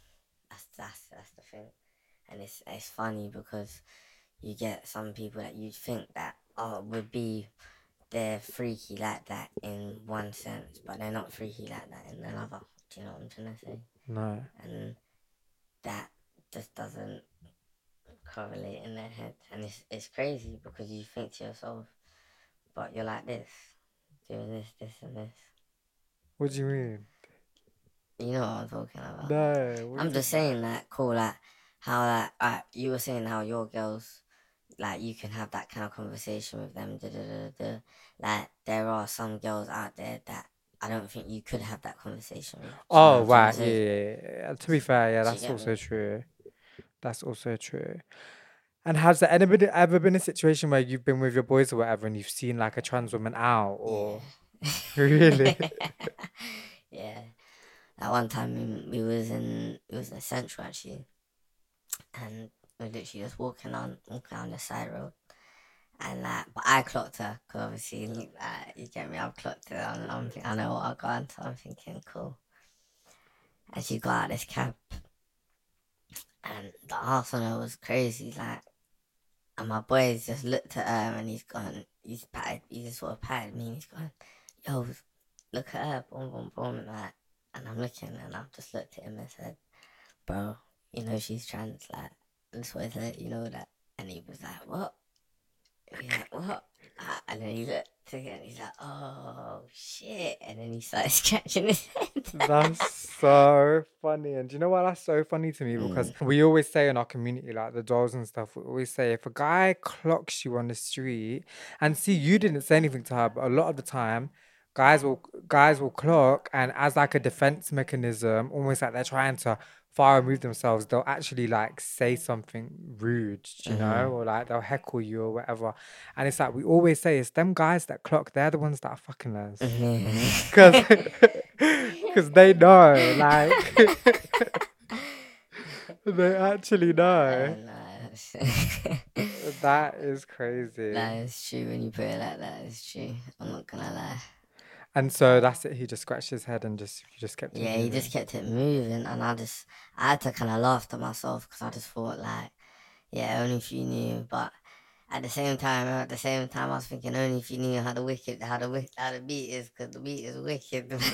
That's the thing, and it's funny because you get some people that you think that would be they're freaky like that in one sense, but they're not freaky like that in another. Do you know what I'm trying to say? No. And that just doesn't correlate in their head, and it's crazy because you think to yourself, but you're like this, doing this, and this. What do you mean? You know what I'm talking about. No. I'm just saying that cool, like how like you were saying how your girls, like you can have that kind of conversation with them. Like there are some girls out there that I don't think you could have that conversation with. Do you know Oh, what I'm trying right. to Yeah, say? yeah. To be fair, yeah, Do you that's get also me? true. That's also true. And has there ever been a situation where you've been with your boys or whatever and you've seen like a trans woman out or Yeah. really? Yeah. That one time we was in Central actually, and we were literally just walking on the side road. And but I clocked her because obviously, you get me. I've clocked her. I know what I got, so I'm thinking, cool. And she got out this cab, and the arse on her was crazy. Like, and my boys just looked at her, and he just sort of patted me, and he's gone, yo, look at her, boom, boom, boom, like. And I'm looking, and I've just looked at him and said, bro, you know she's trans, like, I just wanted to let you know that. And he was like, what? He's like, what? And then he looked again, and he's like, oh shit. And then he started scratching his head. That's so funny. And do you know what? That's so funny to me because we always say in our community, like the dolls and stuff, we always say if a guy clocks you on the street, and see, you didn't say anything to her, but a lot of the time, guys will clock, and as like a defense mechanism, almost like they're trying to far remove themselves, they'll actually like say something rude, you know, or like they'll heckle you or whatever. And it's like we always say it's them guys that clock, they're the ones that are fucking us. Because they know, like, they actually know. That is crazy. That is true when you put it like that. It's true. I'm not gonna lie. And so that's it. He just scratched his head and he just kept it Yeah, moving. he just kept it moving, and I had to kind of laugh to myself because I just thought like, yeah, only if you knew, but. At the same time, I was thinking only if you knew how the beat is, because the beat is wicked. Because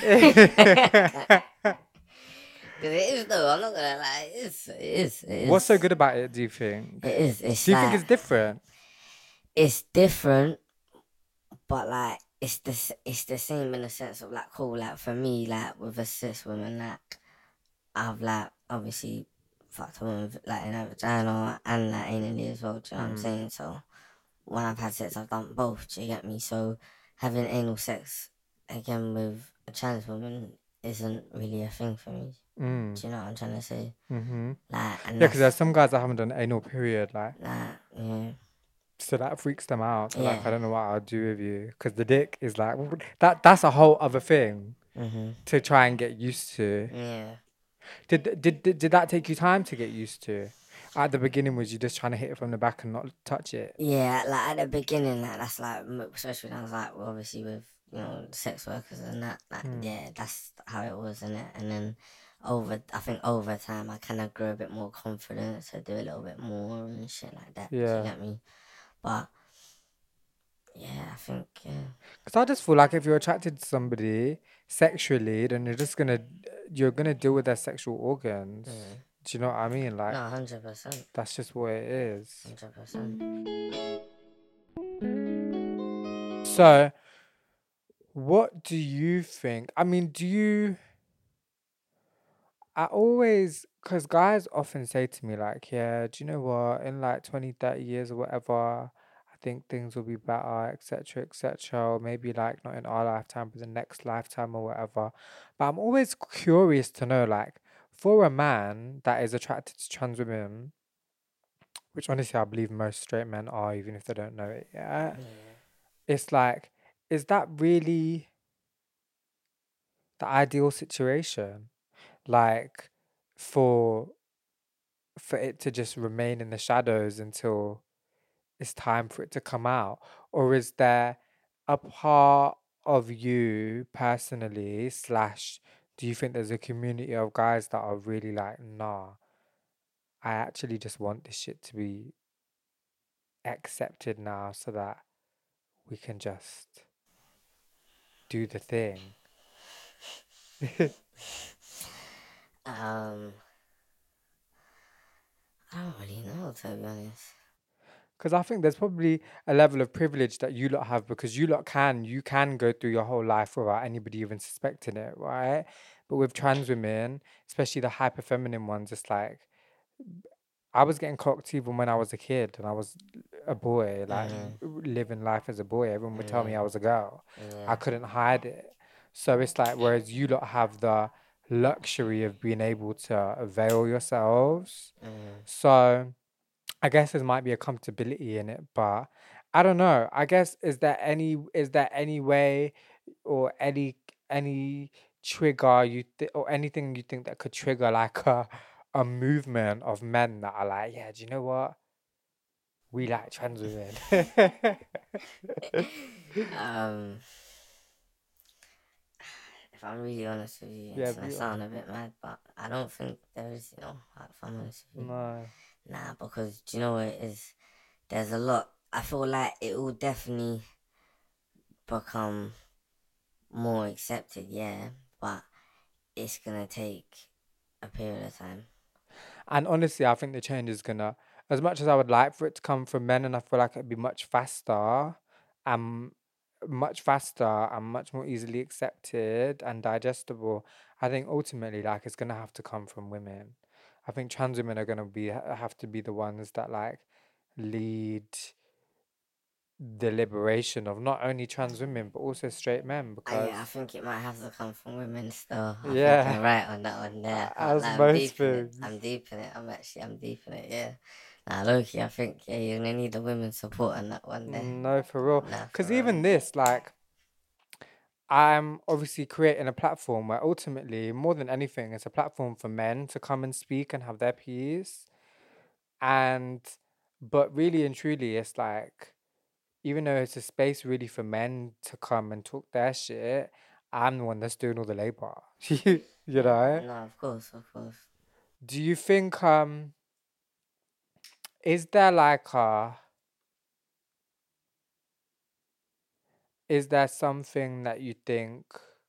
it is though. I'm not gonna lie. It is. What's so good about it, do you think? It is. It's Do you like, think it's different? It's different, but like it's the same in the sense of like cool. Like for me, like with a cis woman, like I've like obviously fucked a woman with, like in her vagina and like anally as well. Do you know what I'm saying? So when I've had sex, I've done both. Do you get me? So having anal sex again with a trans woman isn't really a thing for me. Do you know what I'm trying to say? Mm-hmm. Like, Yeah, because there's some guys that haven't done anal period, like. Yeah. So that freaks them out. They're like, Yeah. I don't know what I'll do with you. Because the dick is like, that's a whole other thing to try and get used to. Yeah. Did that take you time to get used to? At the beginning, was you just trying to hit it from the back and not touch it? Yeah, like at the beginning, like that's like, especially when I was like, well, obviously with sex workers and that, like yeah, that's how it was, in it. And then I think over time, I kind of grew a bit more confidence to do a little bit more and shit like that. Do you Yeah. get me? But Yeah, I think yeah. Because I just feel like if you're attracted to somebody sexually, then you're gonna deal with their sexual organs. Mm. Do you know what I mean? Like No, 100%. that's just what it is. 100%. So, what do you think? I mean, I always, because guys often say to me, like, yeah, do you know what? In like 20, 30 years or whatever, I think things will be better, etc., etc. Or maybe like not in our lifetime, but the next lifetime or whatever. But I'm always curious to know, like, for a man that is attracted to trans women, which honestly I believe most straight men are, even if they don't know it yet, Yeah. it's like, is that really the ideal situation? Like, for it to just remain in the shadows until it's time for it to come out? Or is there a part of you personally, slash, do you think there's a community of guys that are really like, nah, I actually just want this shit to be accepted now so that we can just do the thing? Um, I don't really know, to be honest. Because I think there's probably a level of privilege that you lot have because you can go through your whole life without anybody even suspecting it, right? But with trans women, especially the hyper feminine ones, it's like I was getting clocked even when I was a kid and I was a boy, like Mm. living life as a boy. Everyone would tell me Yeah. I was a girl. I Yeah. couldn't hide it. So it's like, whereas you lot have the luxury of being able to veil yourselves. Mm. So I guess there might be a comfortability in it, but I don't know. I guess is there any way or any trigger or anything you think that could trigger like a movement of men that are like, yeah, do you know what? We like trans women. Um, if I'm really honest with you, Yeah, it's gonna be sound a honest. bit mad, but I don't think there is, if I'm honest with you. No. Nah, because do you know what it is? There's a lot. I feel like it will definitely become more accepted, yeah, but it's gonna take a period of time. And honestly, I think the change is gonna, as much as I would like for it to come from men, and I feel like it'd be and much more easily accepted and digestible. I think ultimately, like, it's gonna have to come from women. I think trans women are gonna have to be the ones that like lead the liberation of not only trans women but also straight men Yeah, I because think it might have to come from women still. I think yeah, you're right on that one there. I can't as lie, I'm most deep in it. things. I'm deep in it. I'm deep in it, yeah. Nah, Loki, I think, yeah, you're gonna need the women's support on that one there. No, for real. Nah, Because for real. even this, like, I'm obviously creating a platform where ultimately, more than anything, it's a platform for men to come and speak and have their piece. And, but really and truly, it's like, even though it's a space really for men to come and talk their shit, I'm the one that's doing all the labor. You know? No, of course, of course. Do you think, is there like is there something that you think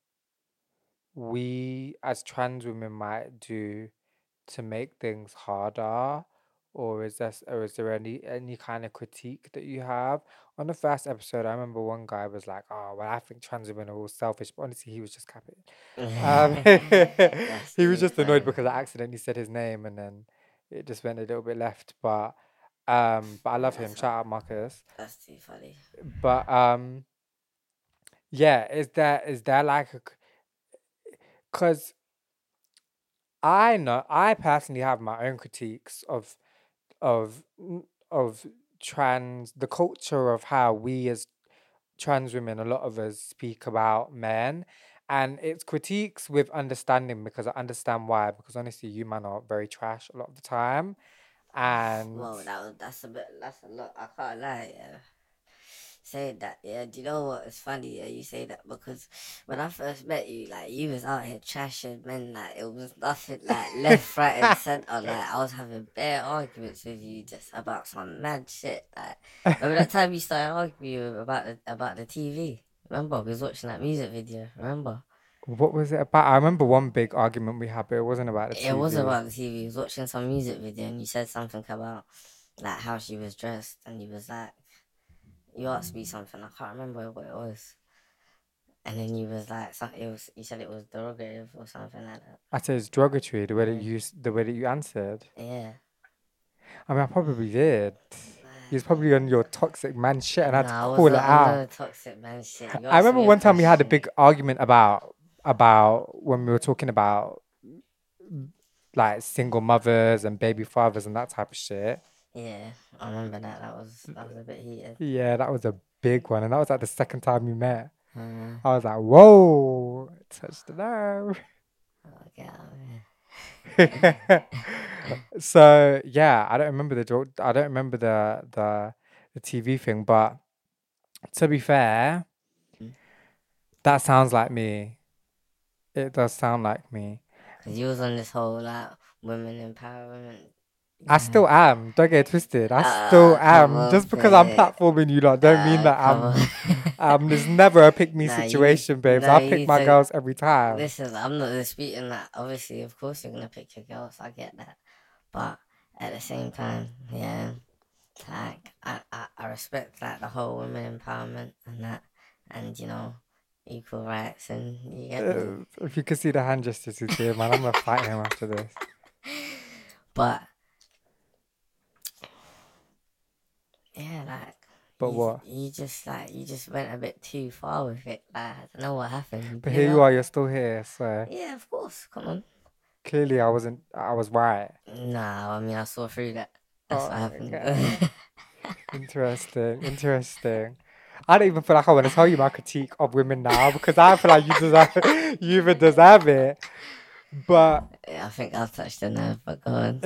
we as trans women might do to make things harder, or is there any kind of critique that you have? On the first episode, I remember one guy was like, "Oh, well, I think trans women are all selfish," but honestly, he was just capping. Um, That's he was too just annoyed funny. because I accidentally said his name, and then it just went a little bit left. But I love him. That's Shout out Marcus. that's too funny. But yeah, is there like a, because I know I personally have my own critiques of of the culture of how we as trans women, a lot of us speak about men, and it's critiques with understanding because I understand why. Because honestly, you man are very trash a lot of the time, and Whoa, that's a lot. I can't lie. Yeah. say that. Yeah, do you know what? It's funny. Yeah, you say that because when I first met you, like you was out here trashing men. Like it was nothing. Like left, right, and center. Like I was having bare arguments with you just about some mad shit. Like remember that time you started arguing about the TV? Remember we was watching that music video. Remember? What was it about? I remember one big argument we had, but it wasn't about the It wasn't TV. about the TV. We was watching some music video, and you said something about like how she was dressed, and you was like, you asked me something. I can't remember what it was. And then you was like, it was. You said it was derogative or something like that. I said it's derogatory Yeah. the way that you answered. Yeah. I mean, I probably did. You was probably on your toxic man shit, and I had to Nah, I call it wasn't on out. no toxic man shit. You I asked remember me a one time we had a question. big argument about when we were talking about like single mothers and baby fathers and that type of shit. Yeah, I remember that. That was a bit heated. Yeah, that was a big one, and that was like the second time we met. Uh, I was like, "Whoa, touched the nerve." okay, So yeah, I don't remember I don't remember the TV thing, but to be fair, that sounds like me. It does sound like me. because you was on this whole like women empowerment. I Yeah. still am. Don't get it twisted. I still Come am. on, Just because I'm babe. platforming you lot, don't mean that Come on. there's never a pick me Nah, situation, babes. nah, I you pick need my to girls every time. listen. I'm not disputing that. Obviously, of course, you're gonna pick your girls. I get that, but at the same time, yeah, like I respect like the whole women empowerment and that, and you know, equal rights, and you get me. If you could see the hand gestures he's here, man, I'm gonna fight him after this. But yeah, like But what? you just went a bit too far with it. Like I don't know what happened. But You here you know? are, you're still here. So Yeah, of course. Come on. clearly I wasn't. I was right. Nah, I mean I saw through that. That's Oh, what happened. okay. Interesting. I don't even feel like I want to tell you my critique of women now because I feel like you even deserve it. But Yeah, I think I've touched the nerve, but go on.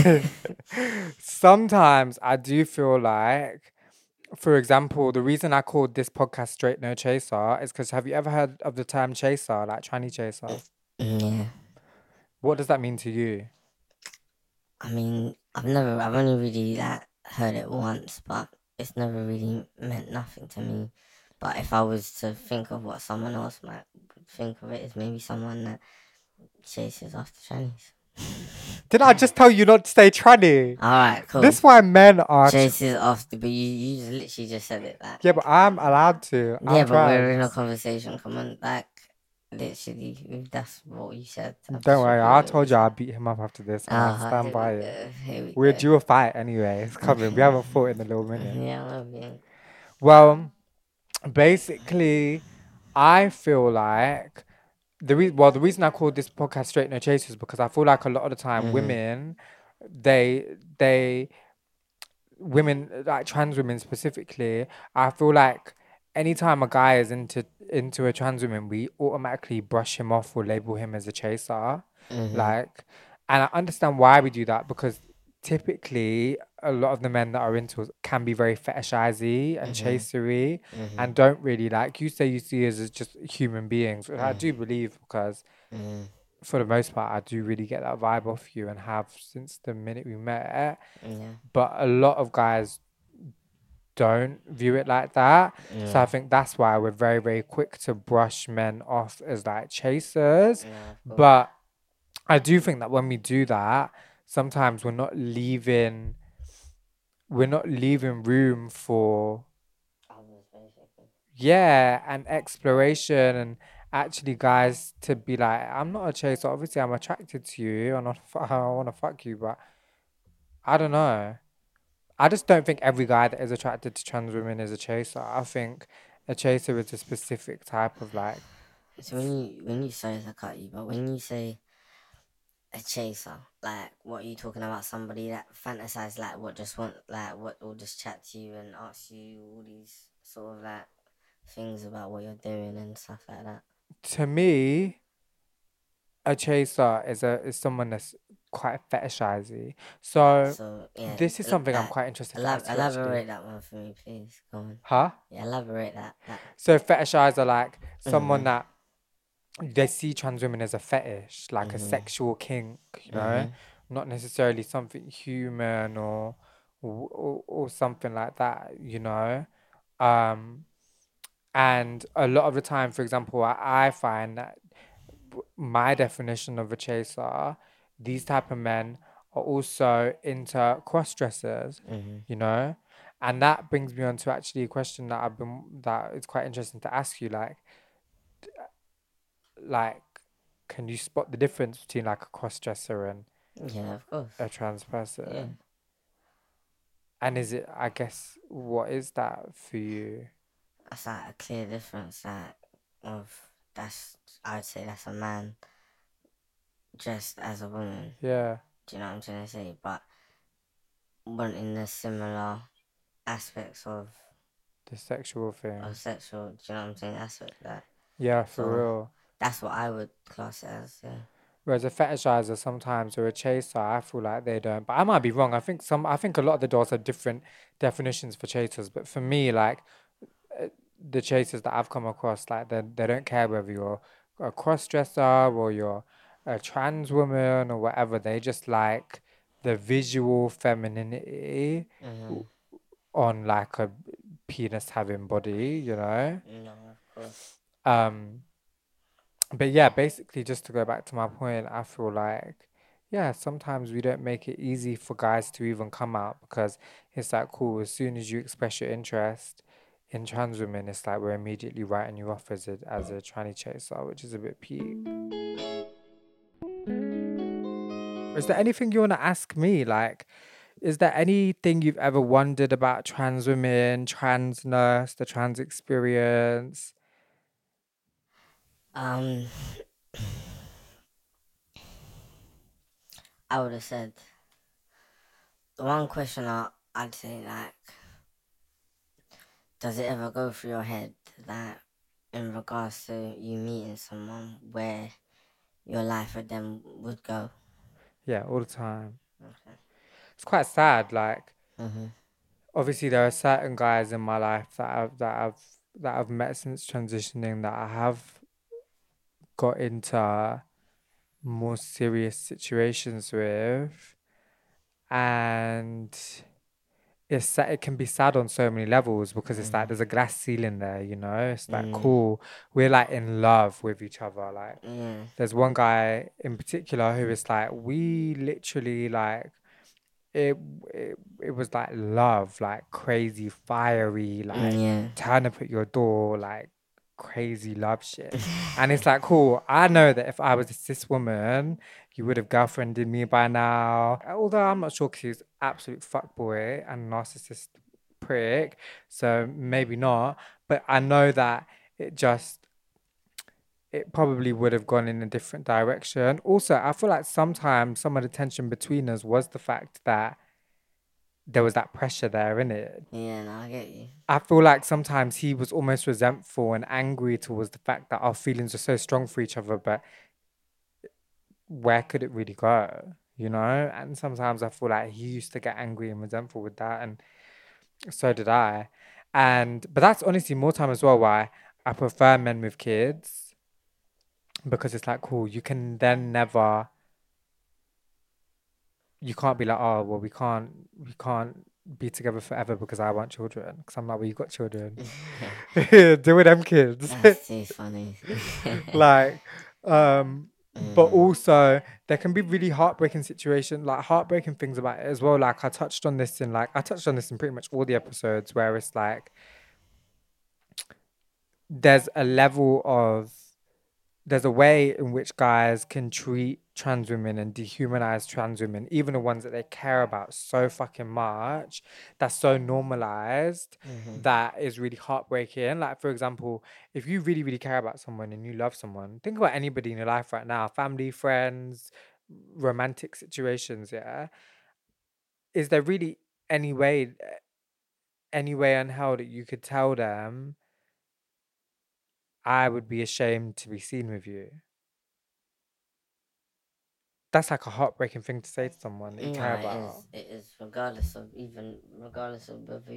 sometimes I do feel like, for example, the reason I called this podcast Straight No Chaser is because have you ever heard of the term chaser, like tranny chaser? Yeah. What does that mean to you? I mean, I've only really like heard it once, but it's never really meant nothing to me. But if I was to think of what someone else might think of it, as maybe someone that chases after trannies. Didn't I just tell you not to stay tranny? All right, cool. This why men are. Chases after, but you just literally just said it like. Yeah, but I'm allowed to. I'm Yeah, but we're in a trans. conversation. Come on, like literally, if that's what you said. I've Don't just worry, I repeated what told you you I'll said. beat him up after this. I stand Here by we it. go. Here we We're go. due a fight anyway. It's coming. We haven't fought in a little minute. Yeah, I love you. Well, basically, I feel like the reason I called this podcast Straight No Chase is because I feel like a lot of the time women, they women like trans women specifically, I feel like anytime a guy is into a trans woman, we automatically brush him off or label him as a chaser. Like, and I understand why we do that because typically a lot of the men that are into us can be very fetishizy and chasery and don't really like you say you see us as just human beings, which I do believe because for the most part I do really get that vibe off you and have since the minute we met. Yeah. But a lot of guys don't view it like that. So I think that's why we're very, very quick to brush men off as like chasers. But I do think that when we do that, sometimes we're not leaving room for and exploration and actually guys to be like, I'm not a chaser. Obviously, I'm attracted to you and I want to fuck you, but I don't know. I just don't think every guy that is attracted to trans women is a chaser. I think a chaser is a specific type of like. So when you say I cut you, but when you say a chaser, like what are you talking about? Somebody that fantasize like what will just chat to you and ask you all these sort of like things about what you're doing and stuff like that. To me, a chaser is someone that's quite fetishizy. So So yeah, this is something I'm quite interested to ask you actually. elaborate that one for me, please. Go on. Huh? Yeah, elaborate that. So fetishizer like someone Mhm. that they see trans women as a fetish, like a Mhm. sexual kink, Mhm. not necessarily something human or something like that. Um, and a lot of the time, for example, I find that my definition of a chaser, these type of men are also into cross dressers, Mhm. you know, and that brings me on to actually a question that is quite interesting to ask you, like can you spot the difference between like a cross dresser and Yeah, of course. a trans Yeah, person? And is it, I guess, what is that for you? that's like a clear difference. That of that's I would say that's a man dressed as a woman. Yeah, Do you know what I'm trying to say? But wanting the similar aspects the sexual thing. of sexual. Do you know what I'm saying? Aspect that. Yeah, for So real. that's what I would class it as. Yeah. Whereas a fetishizer sometimes or a chaser, I feel like they don't. But I might be wrong. I think a lot of the doors have different definitions for chasers. But for me, like the chasers that I've come across, like they don't care whether you're a cross dresser or you're a trans woman or whatever. They just like the visual femininity Mhm. on like a penis having body. No, of course. Um, but yeah, basically, just to go back to my point, I feel like, yeah, sometimes we don't make it easy for guys to even come out because it's like, cool, as soon as you express your interest in trans women, it's like we're immediately writing you off as a tranny chaser, which is a bit peak. Is there anything you want to ask me? Like, is there anything you've ever wondered about trans women, transness, the trans experience? Um, I would have said the one question I'd say like, does it ever go through your head that in regards to you meeting someone where your life with them would go? Yeah, all the time. Okay. It's quite sad. Like, Mhm. obviously there are certain guys in my life that I've met since transitioning that I have got into more serious situations with, and it can be sad on so many levels because it's like Mhm. there's a glass ceiling there, it's like Mm. cool, we're like in love with each other. Like Yeah. there's one guy in particular who is like we literally like it it was like love, like crazy fiery, like Yeah. turn up at your door, like crazy love shit. And it's like, cool, I know that if I was a cis woman, you would have girlfriended me by now. Although I'm not sure because he's absolute fuckboy and narcissist prick, so maybe not. But I know that it just it probably would have gone in a different direction. Also, I feel like sometimes some of the tension between us was the fact that there was that pressure there, innit? Yeah, no, I get you. I feel like sometimes he was almost resentful and angry towards the fact that our feelings are so strong for each other, but where could it really go? And sometimes I feel like he used to get angry and resentful with that, and so did I. But that's honestly more time as well why I prefer men with kids because it's like, cool, you can then never, you can't be like, oh, well, we can't be together forever because I want children. Because I'm like, well, you got children. Do with them kids. That's too funny. Like, but Mm. also there can be really heartbreaking situation, like heartbreaking things about it as well. Like I touched on this in pretty much all the episodes where it's like there's a level of there's a way in which guys can treat trans women and dehumanize trans women, even the ones that they care about so fucking much, that's so normalized, Mhm. that is really heartbreaking. Like, for example, if you really, really care about someone and you love someone, think about anybody in your life right now, family, friends, romantic situations, yeah? Is there really any way, any way in hell that you could tell them, I would be ashamed to be seen with you? that's like a heartbreaking thing to say to someone that you care No, about. it is regardless of whether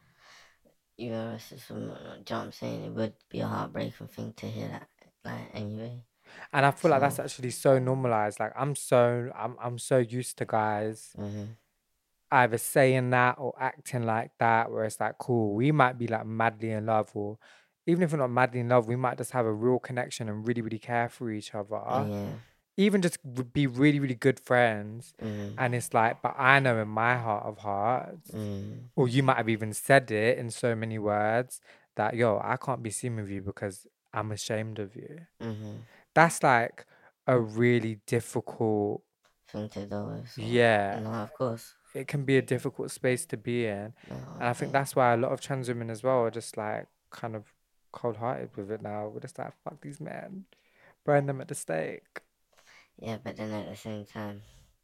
you were a cis woman. Do you know what I'm saying? It would be a heartbreaking thing to hear that. Like anyway, And I feel like that's so. actually so normalized. Like I'm so used to guys Mhm. either saying that or acting like that, where it's like, cool, we might be like madly in love, or even if we're not madly in love, we might just have a real connection and really, really care for each other. Yeah. Even just be really, really good friends. Mhm. And it's like, but I know in my heart of hearts, Mhm. or you might have even said it in so many words that, yo, I can't be seen with you because I'm ashamed of you. Mhm. That's like a really difficult, Thing to do with. So. yeah, No, of course. it can be a difficult space to be in. No, And I think that's why a lot of trans women as well are just like kind of cold hearted with it now. We're just like, fuck these men, burn them at the stake. yeah, but then at the same time,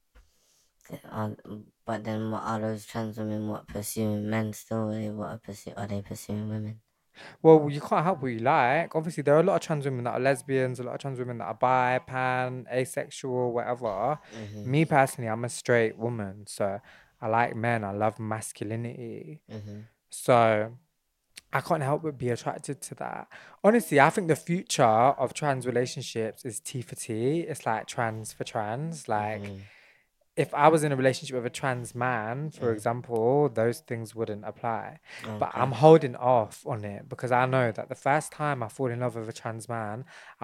are, but then what are those trans women? What pursuing men still? Are they pursuing women? Well, you can't help what you like. Obviously, there are a lot of trans women that are lesbians, a lot of trans women that are bi, pan, asexual, whatever. Mhm. Me personally, I'm a straight woman, so I like men. I love masculinity. Mhm. So I can't help but be attracted to that. Honestly, I think the future of trans relationships is T for T. It's like trans for trans. Like, Mhm. if I was in a relationship with a trans man, for Mhm. example, those things wouldn't apply. But Okay. I'm holding off on it because I know that the first time I fall in love with a trans man,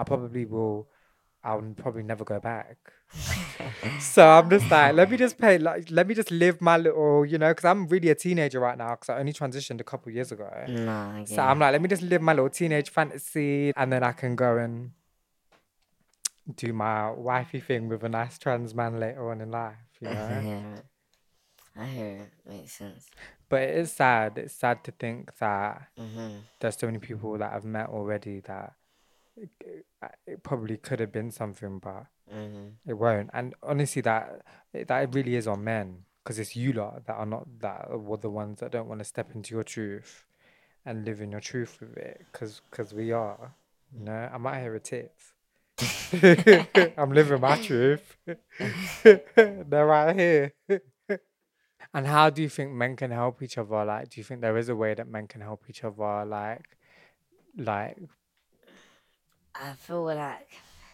I'll probably never go back. So I'm just like, let me just live my little, because I'm really a teenager right now because I only transitioned a couple years ago. No, I So get I'm it. like, let me just live my little teenage fantasy and then I can go and do my wifey thing with a nice trans man later on in life. Yeah, I hear it. Makes sense. But it is sad. It's sad to think that Mhm. there's so many people that I've met already that it probably could have been something, but Mhm. it won't. And honestly, that it really is on men because it's you lot that are not that were the ones that don't want to step into your truth and live in your truth with it. Because we are, I'm out here with tits. I'm living my truth. They're right here. And how do you think men can help each other? Like, do you think there is a way that men can help each other? Like, I feel like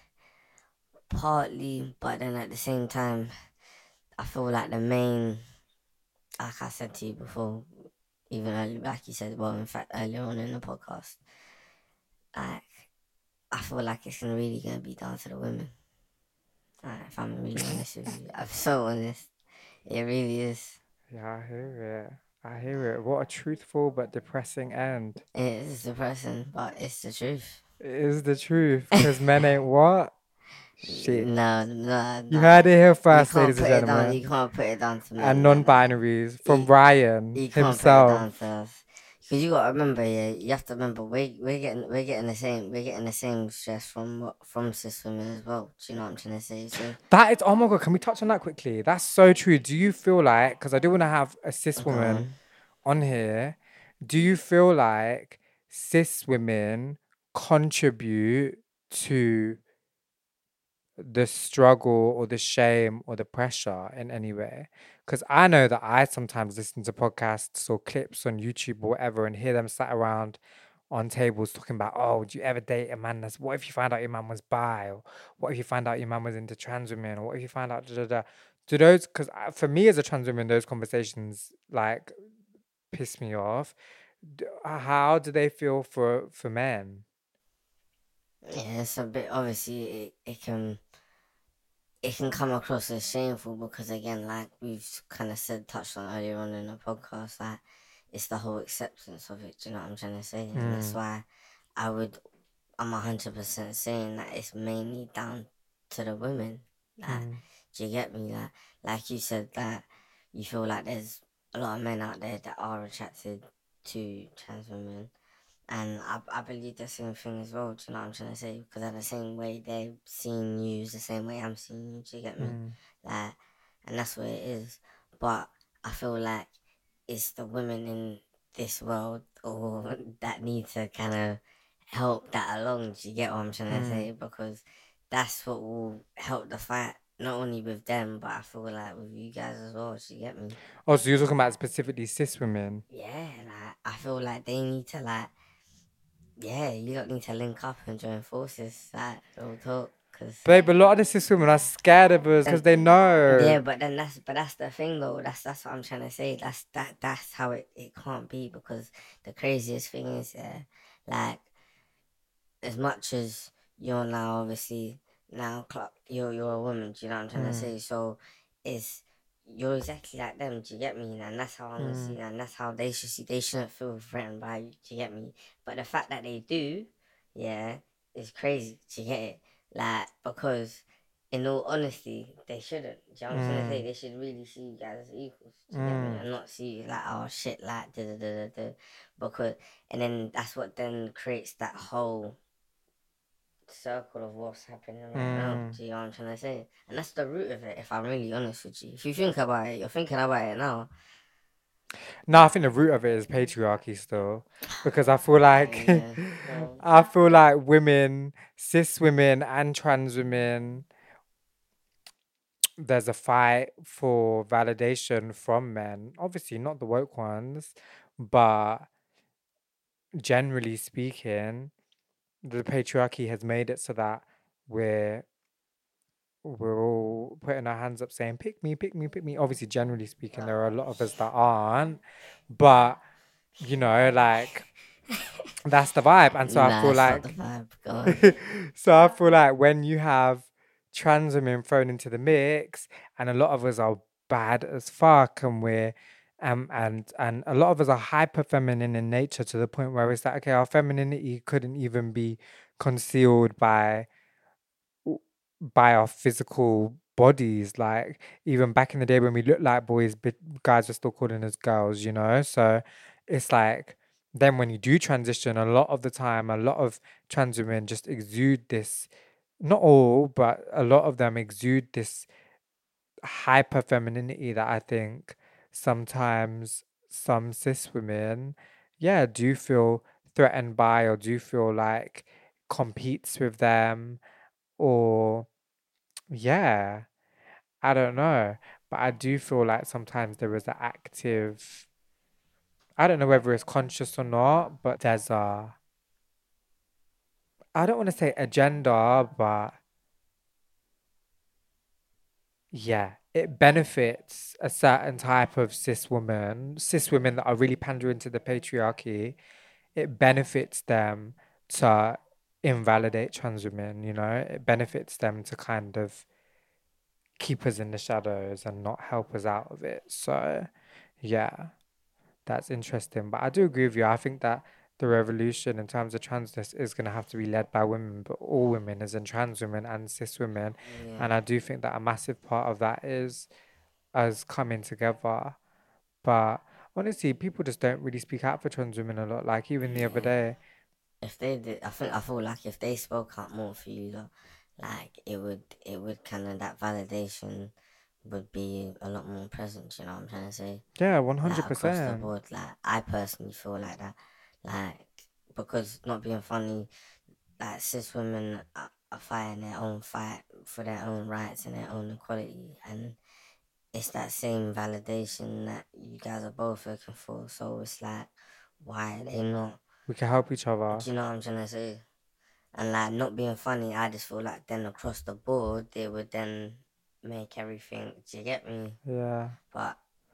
partly, but then at the same time, I feel like the main, like I said to you before, even earlier, like you said, well, in fact, earlier on in the podcast, like I feel like it's really gonna be down to the women. Like, if I'm really honest with you, I'm so honest. It really is. yeah, I hear it. I hear it. What a truthful but depressing end. It is depressing, but it's the truth. It is the truth, because men ain't what? Shit. No, no, You no. heard it here You first, can't ladies and put it down. You gentlemen. can't put it down to And men like that. non-binaries from You, Ryan you can't put it down to himself. us. Because you gotta remember, yeah. You have to remember, we're getting the same stress from cis women as well. Do you know what I'm trying to say? So That is, oh my God, can we touch on that quickly? That's so true. Do you feel like, because I do want to have a cis go woman on. on here, do you feel like cis women contribute to the struggle or the shame or the pressure in any way? Because I know that I sometimes listen to podcasts or clips on YouTube or whatever and hear them sat around on tables talking about, oh, would you ever date a man that's, what if you find out your man was bi? Or what if you find out your man was into trans women? Or what if you find out, da, da, da. Do those, because for me as a trans woman, those conversations like piss me off. How do they feel for men? Yeah, it's a bit obviously it can come across as shameful because again, like we've kind of said touched on earlier on in the podcast, like it's the whole acceptance of it. Do you know what I'm trying to say? And that's Mm, why I would I'm 100% saying that it's mainly down to the women. Like, mm, do you get me? Like you said that you feel like there's a lot of men out there that are attracted to trans women. And I believe the same thing as well, do you know what I'm trying to say? Because in the same way they're seeing you is the same way I'm seeing you, do you get me? mm, Like, and that's what it is. But I feel like it's the women in this world or that need to kind of help that along, do you get what I'm trying to mm. say? Because that's what will help the fight not only with them, but I feel like with you guys as well. Do you get me? Oh, so you're talking about specifically cis women? Yeah, like I feel like they need to like, yeah, you don't need to link up and join forces, like real talk, cause Babe, a lot of the cis women are scared of us because they know. yeah, but then that's the thing though. That's what I'm trying to say. That's how it can't be because the craziest thing is like as much as you're now obviously now you're a woman, do you know what I'm trying to say? So it's you're exactly like them, do you get me? And that's how I'm gonna see and that's how they should see they shouldn't feel threatened by you, do you get me? But the fact that they do, yeah, is crazy, do you get it? Like because in all honesty, they shouldn't. Do you know what I'm trying to say? They should really see you guys as equals, do you get me? And not see you like, oh shit, like da da da da da. Because and then that's what then creates that whole circle of what's happening right now. Do you know what I'm trying to say? And that's the root of it, if I'm really honest with you. If you think about it, you're thinking about it now. No, I think the root of it is patriarchy still, because I feel like Yeah. I feel like women, cis women and trans women, there's a fight for validation from men. Obviously, not the woke ones, but generally speaking, the patriarchy has made it so that we're we're all putting our hands up saying pick me, pick me, pick me. Obviously, generally speaking, there are a lot of us that aren't, but you know, like that's the vibe. And so I Nah, feel it's not the like vibe. Go on. so I feel like when you have trans women thrown into the mix, and a lot of us are bad as fuck, and we're and a lot of us are hyper feminine in nature to the point where it's like, okay, our femininity couldn't even be concealed by our physical bodies. Like even back in the day when we looked like boys, but guys were still calling us girls, you know? So it's like then when you do transition, a lot of the time, a lot of trans women just exude this, not all, but a lot of them exude this hyper femininity that I think sometimes some cis women, yeah, do feel threatened by or do feel like competes with them or yeah, I don't know. But I do feel like sometimes there is an active, I don't know whether it's conscious or not, but there's a, I don't want to say agenda, but yeah, it benefits a certain type of cis women that are really pandering to the patriarchy. It benefits them to invalidate trans women, you know, it benefits them to kind of keep us in the shadows and not help us out of it. So, yeah, that's interesting. But I do agree with you. I think that the revolution in terms of transness is going to have to be led by women, but all women, as in trans women and cis women. And Yeah. I do think that a massive part of that is us coming together. But honestly, people just don't really speak out for trans women a lot. Like even the other Yeah. day, If they did, I feel like if they spoke out more for you, though, like it would kind of that validation would be a lot more present. You know what I'm trying to say? yeah, Like across the 100%. board. Like I personally feel like that. Like because not being funny, like cis women are fighting their own fight for their own rights and their own equality, and it's that same validation that you guys are both looking for. So it's like, why are they not? We can help each other. Do you know what I'm trying to say? And like not being funny, I just feel like then across the board they would then make everything. Do you get me? Yeah. But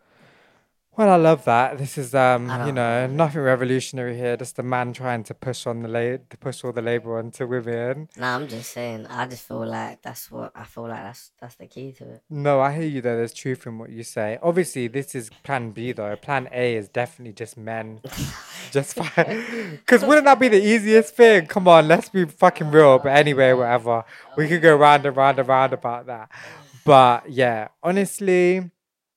Well, I love that. This is I don't know. nothing revolutionary here. Just a man trying to push on to push all the labor onto women. Nah, I'm just saying. I just feel like that's what I feel like. That's the key to it. No, I hear you though. There's truth in what you say. Obviously, this is plan B though. Plan A is definitely just men. Just fine. Because wouldn't that be the easiest thing? Come on, let's be fucking real. But anyway, whatever. We could go round and round and round about that. But yeah, honestly,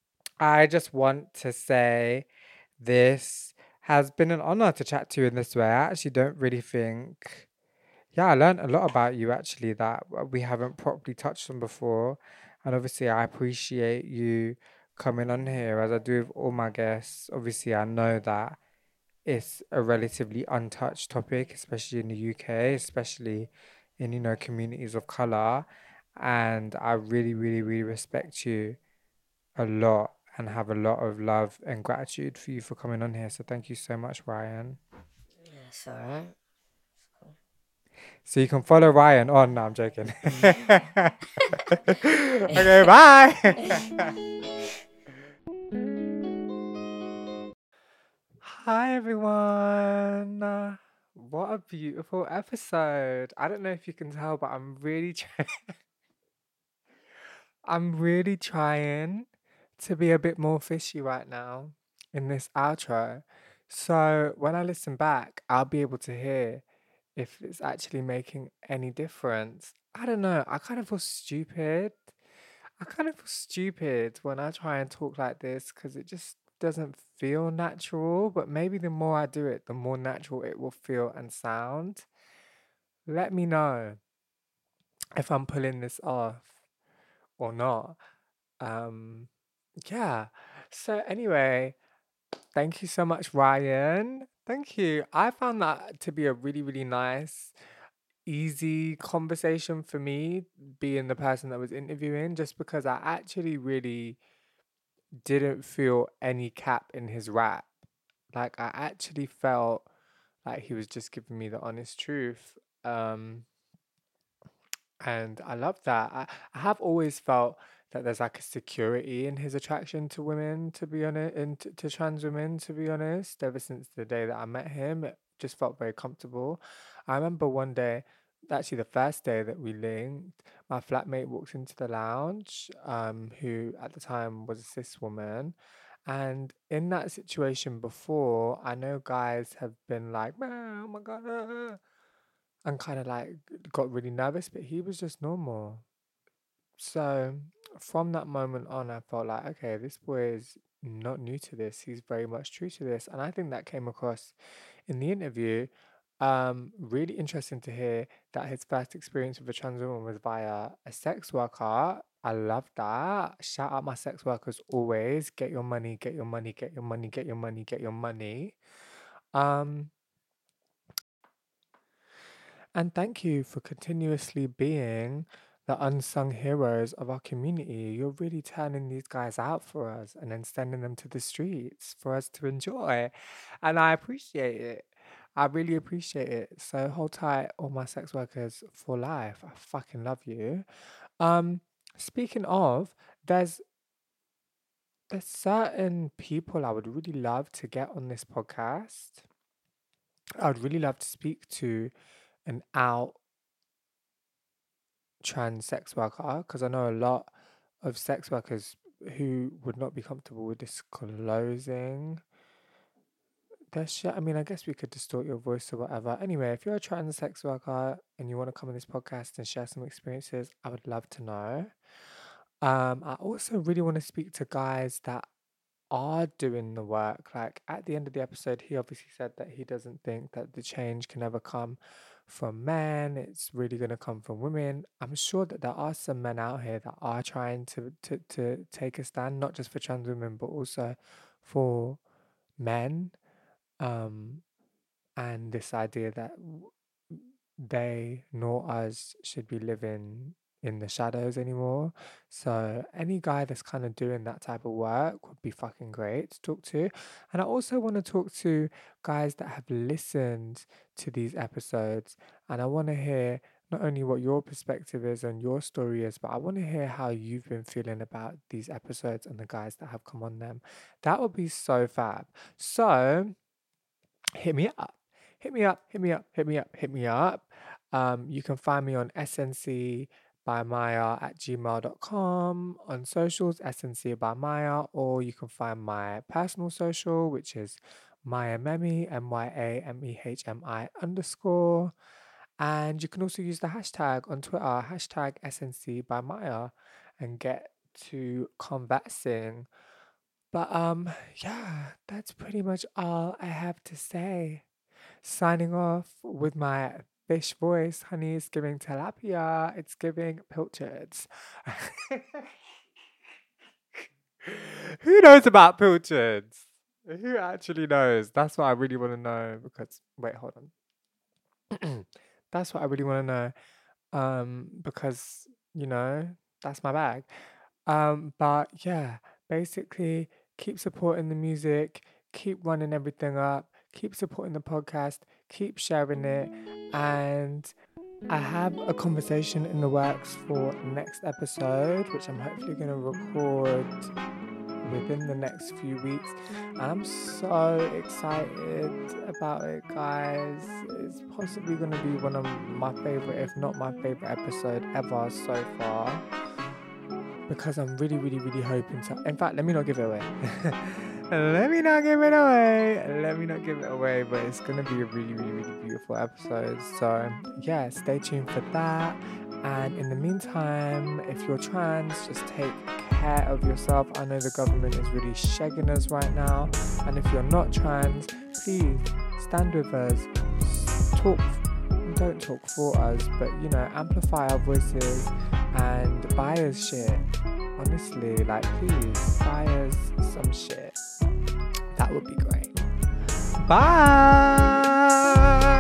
I just want to say this has been an honor to chat to you in this way. I actually don't really think. Yeah, I learned a lot about you actually that we haven't properly touched on before. And obviously, I appreciate you coming on here as I do with all my guests. Obviously, I know that it's a relatively untouched topic, especially in the UK, especially in, communities of color. and I really, really, really respect you a lot and have a lot of love and gratitude for you for coming on here. So thank you so much, Ryan. Yeah, it's alright. So you can follow Ryan on. No, I'm joking. Okay, bye. Hi, everyone. What a beautiful episode. I don't know if you can tell, but I'm really trying to be a bit more fishy right now in this outro. So when I listen back, I'll be able to hear if it's actually making any difference. I don't know. I kind of feel stupid. I kind of feel stupid when I try and talk like this because it just doesn't feel natural. But maybe the more I do it, the more natural it will feel and sound. Let me know if I'm pulling this off or not. Um, yeah. So anyway, thank you so much, Ryan. Thank you. I found that to be a really, really nice, easy conversation for me, being the person that was interviewing, just because I actually really didn't feel any cap in his rap. Like I actually felt like he was just giving me the honest truth. Um, and I love that. I have always felt that there's like a security in his attraction to women, to be honest, and to trans women, to be honest. Ever since the day that I met him, it just felt very comfortable. I remember one day, actually the first day that we linked, my flatmate walked into the lounge, who at the time was a cis woman. And in that situation before, I know guys have been like, "Man, oh my God," and kind of like got really nervous, but he was just normal. So from that moment on, I felt like, okay, this boy is not new to this. He's very much true to this. And I think that came across in the interview. Really interesting to hear that his first experience with a trans woman was via a sex worker. I love that. Shout out my sex workers always. Get your money, get your money, get your money, get your money, get your money. Um, And thank you for continuously being the unsung heroes of our community. You're really turning these guys out for us and then sending them to the streets for us to enjoy. And I appreciate it. I really appreciate it. So hold tight, all my sex workers for life. I fucking love you. Um, speaking of, there's there's certain people I would really love to get on this podcast. I would really love to speak to an out trans sex worker because I know a lot of sex workers who would not be comfortable with disclosing their shit. I mean, I guess we could distort your voice or whatever. Anyway, if you're a trans sex worker and you want to come on this podcast and share some experiences, I would love to know. I also really want to speak to guys that are doing the work. Like at the end of the episode, he obviously said that he doesn't think that the change can ever come from men. It's really going to come from women. I'm sure that there are some men out here that are trying to take a stand, not just for trans women, but also for men. Um, and this idea that they nor us should be living in the shadows anymore. So any guy that's kind of doing that type of work would be fucking great to talk to. And I also want to talk to guys that have listened to these episodes, and I want to hear not only what your perspective is and your story is, but I want to hear how you've been feeling about these episodes and the guys that have come on them. That would be so fab. So hit me up. Hit me up, hit me up, hit me up, hit me up. You can find me on SNC by Maya at gmail.com, on socials, SNC by Maya, or you can find my personal social, which is Maya Memi, MYAMEHMI underscore. And you can also use the hashtag on Twitter, hashtag SNC by Maya, and get to conversing. But yeah, that's pretty much all I have to say. Signing off with my fish voice, honey. It's giving tilapia. It's giving pilchards. Who knows about pilchards? Who actually knows? That's what I really want to know. Because wait, hold on. That's what I really want to know. Because that's my bag. But yeah, basically keep supporting the music, keep running everything up, keep supporting the podcast, keep sharing it, and I have a conversation in the works for next episode, which I'm hopefully going to record within the next few weeks. And I'm so excited about it, guys. It's possibly going to be one of my favorite, if not my favorite episode ever so far. Because I'm really, really, really hoping to. In fact, let me not give it away. Let me not give it away. But it's going to be a really, really, really beautiful episode. So, yeah, stay tuned for that. And in the meantime, if you're trans, just take care of yourself. I know the government is really shagging us right now. And if you're not trans, please stand with us. Don't talk for us, but amplify our voices and buy us shit. Honestly, please buy us some shit. That would be great. Bye.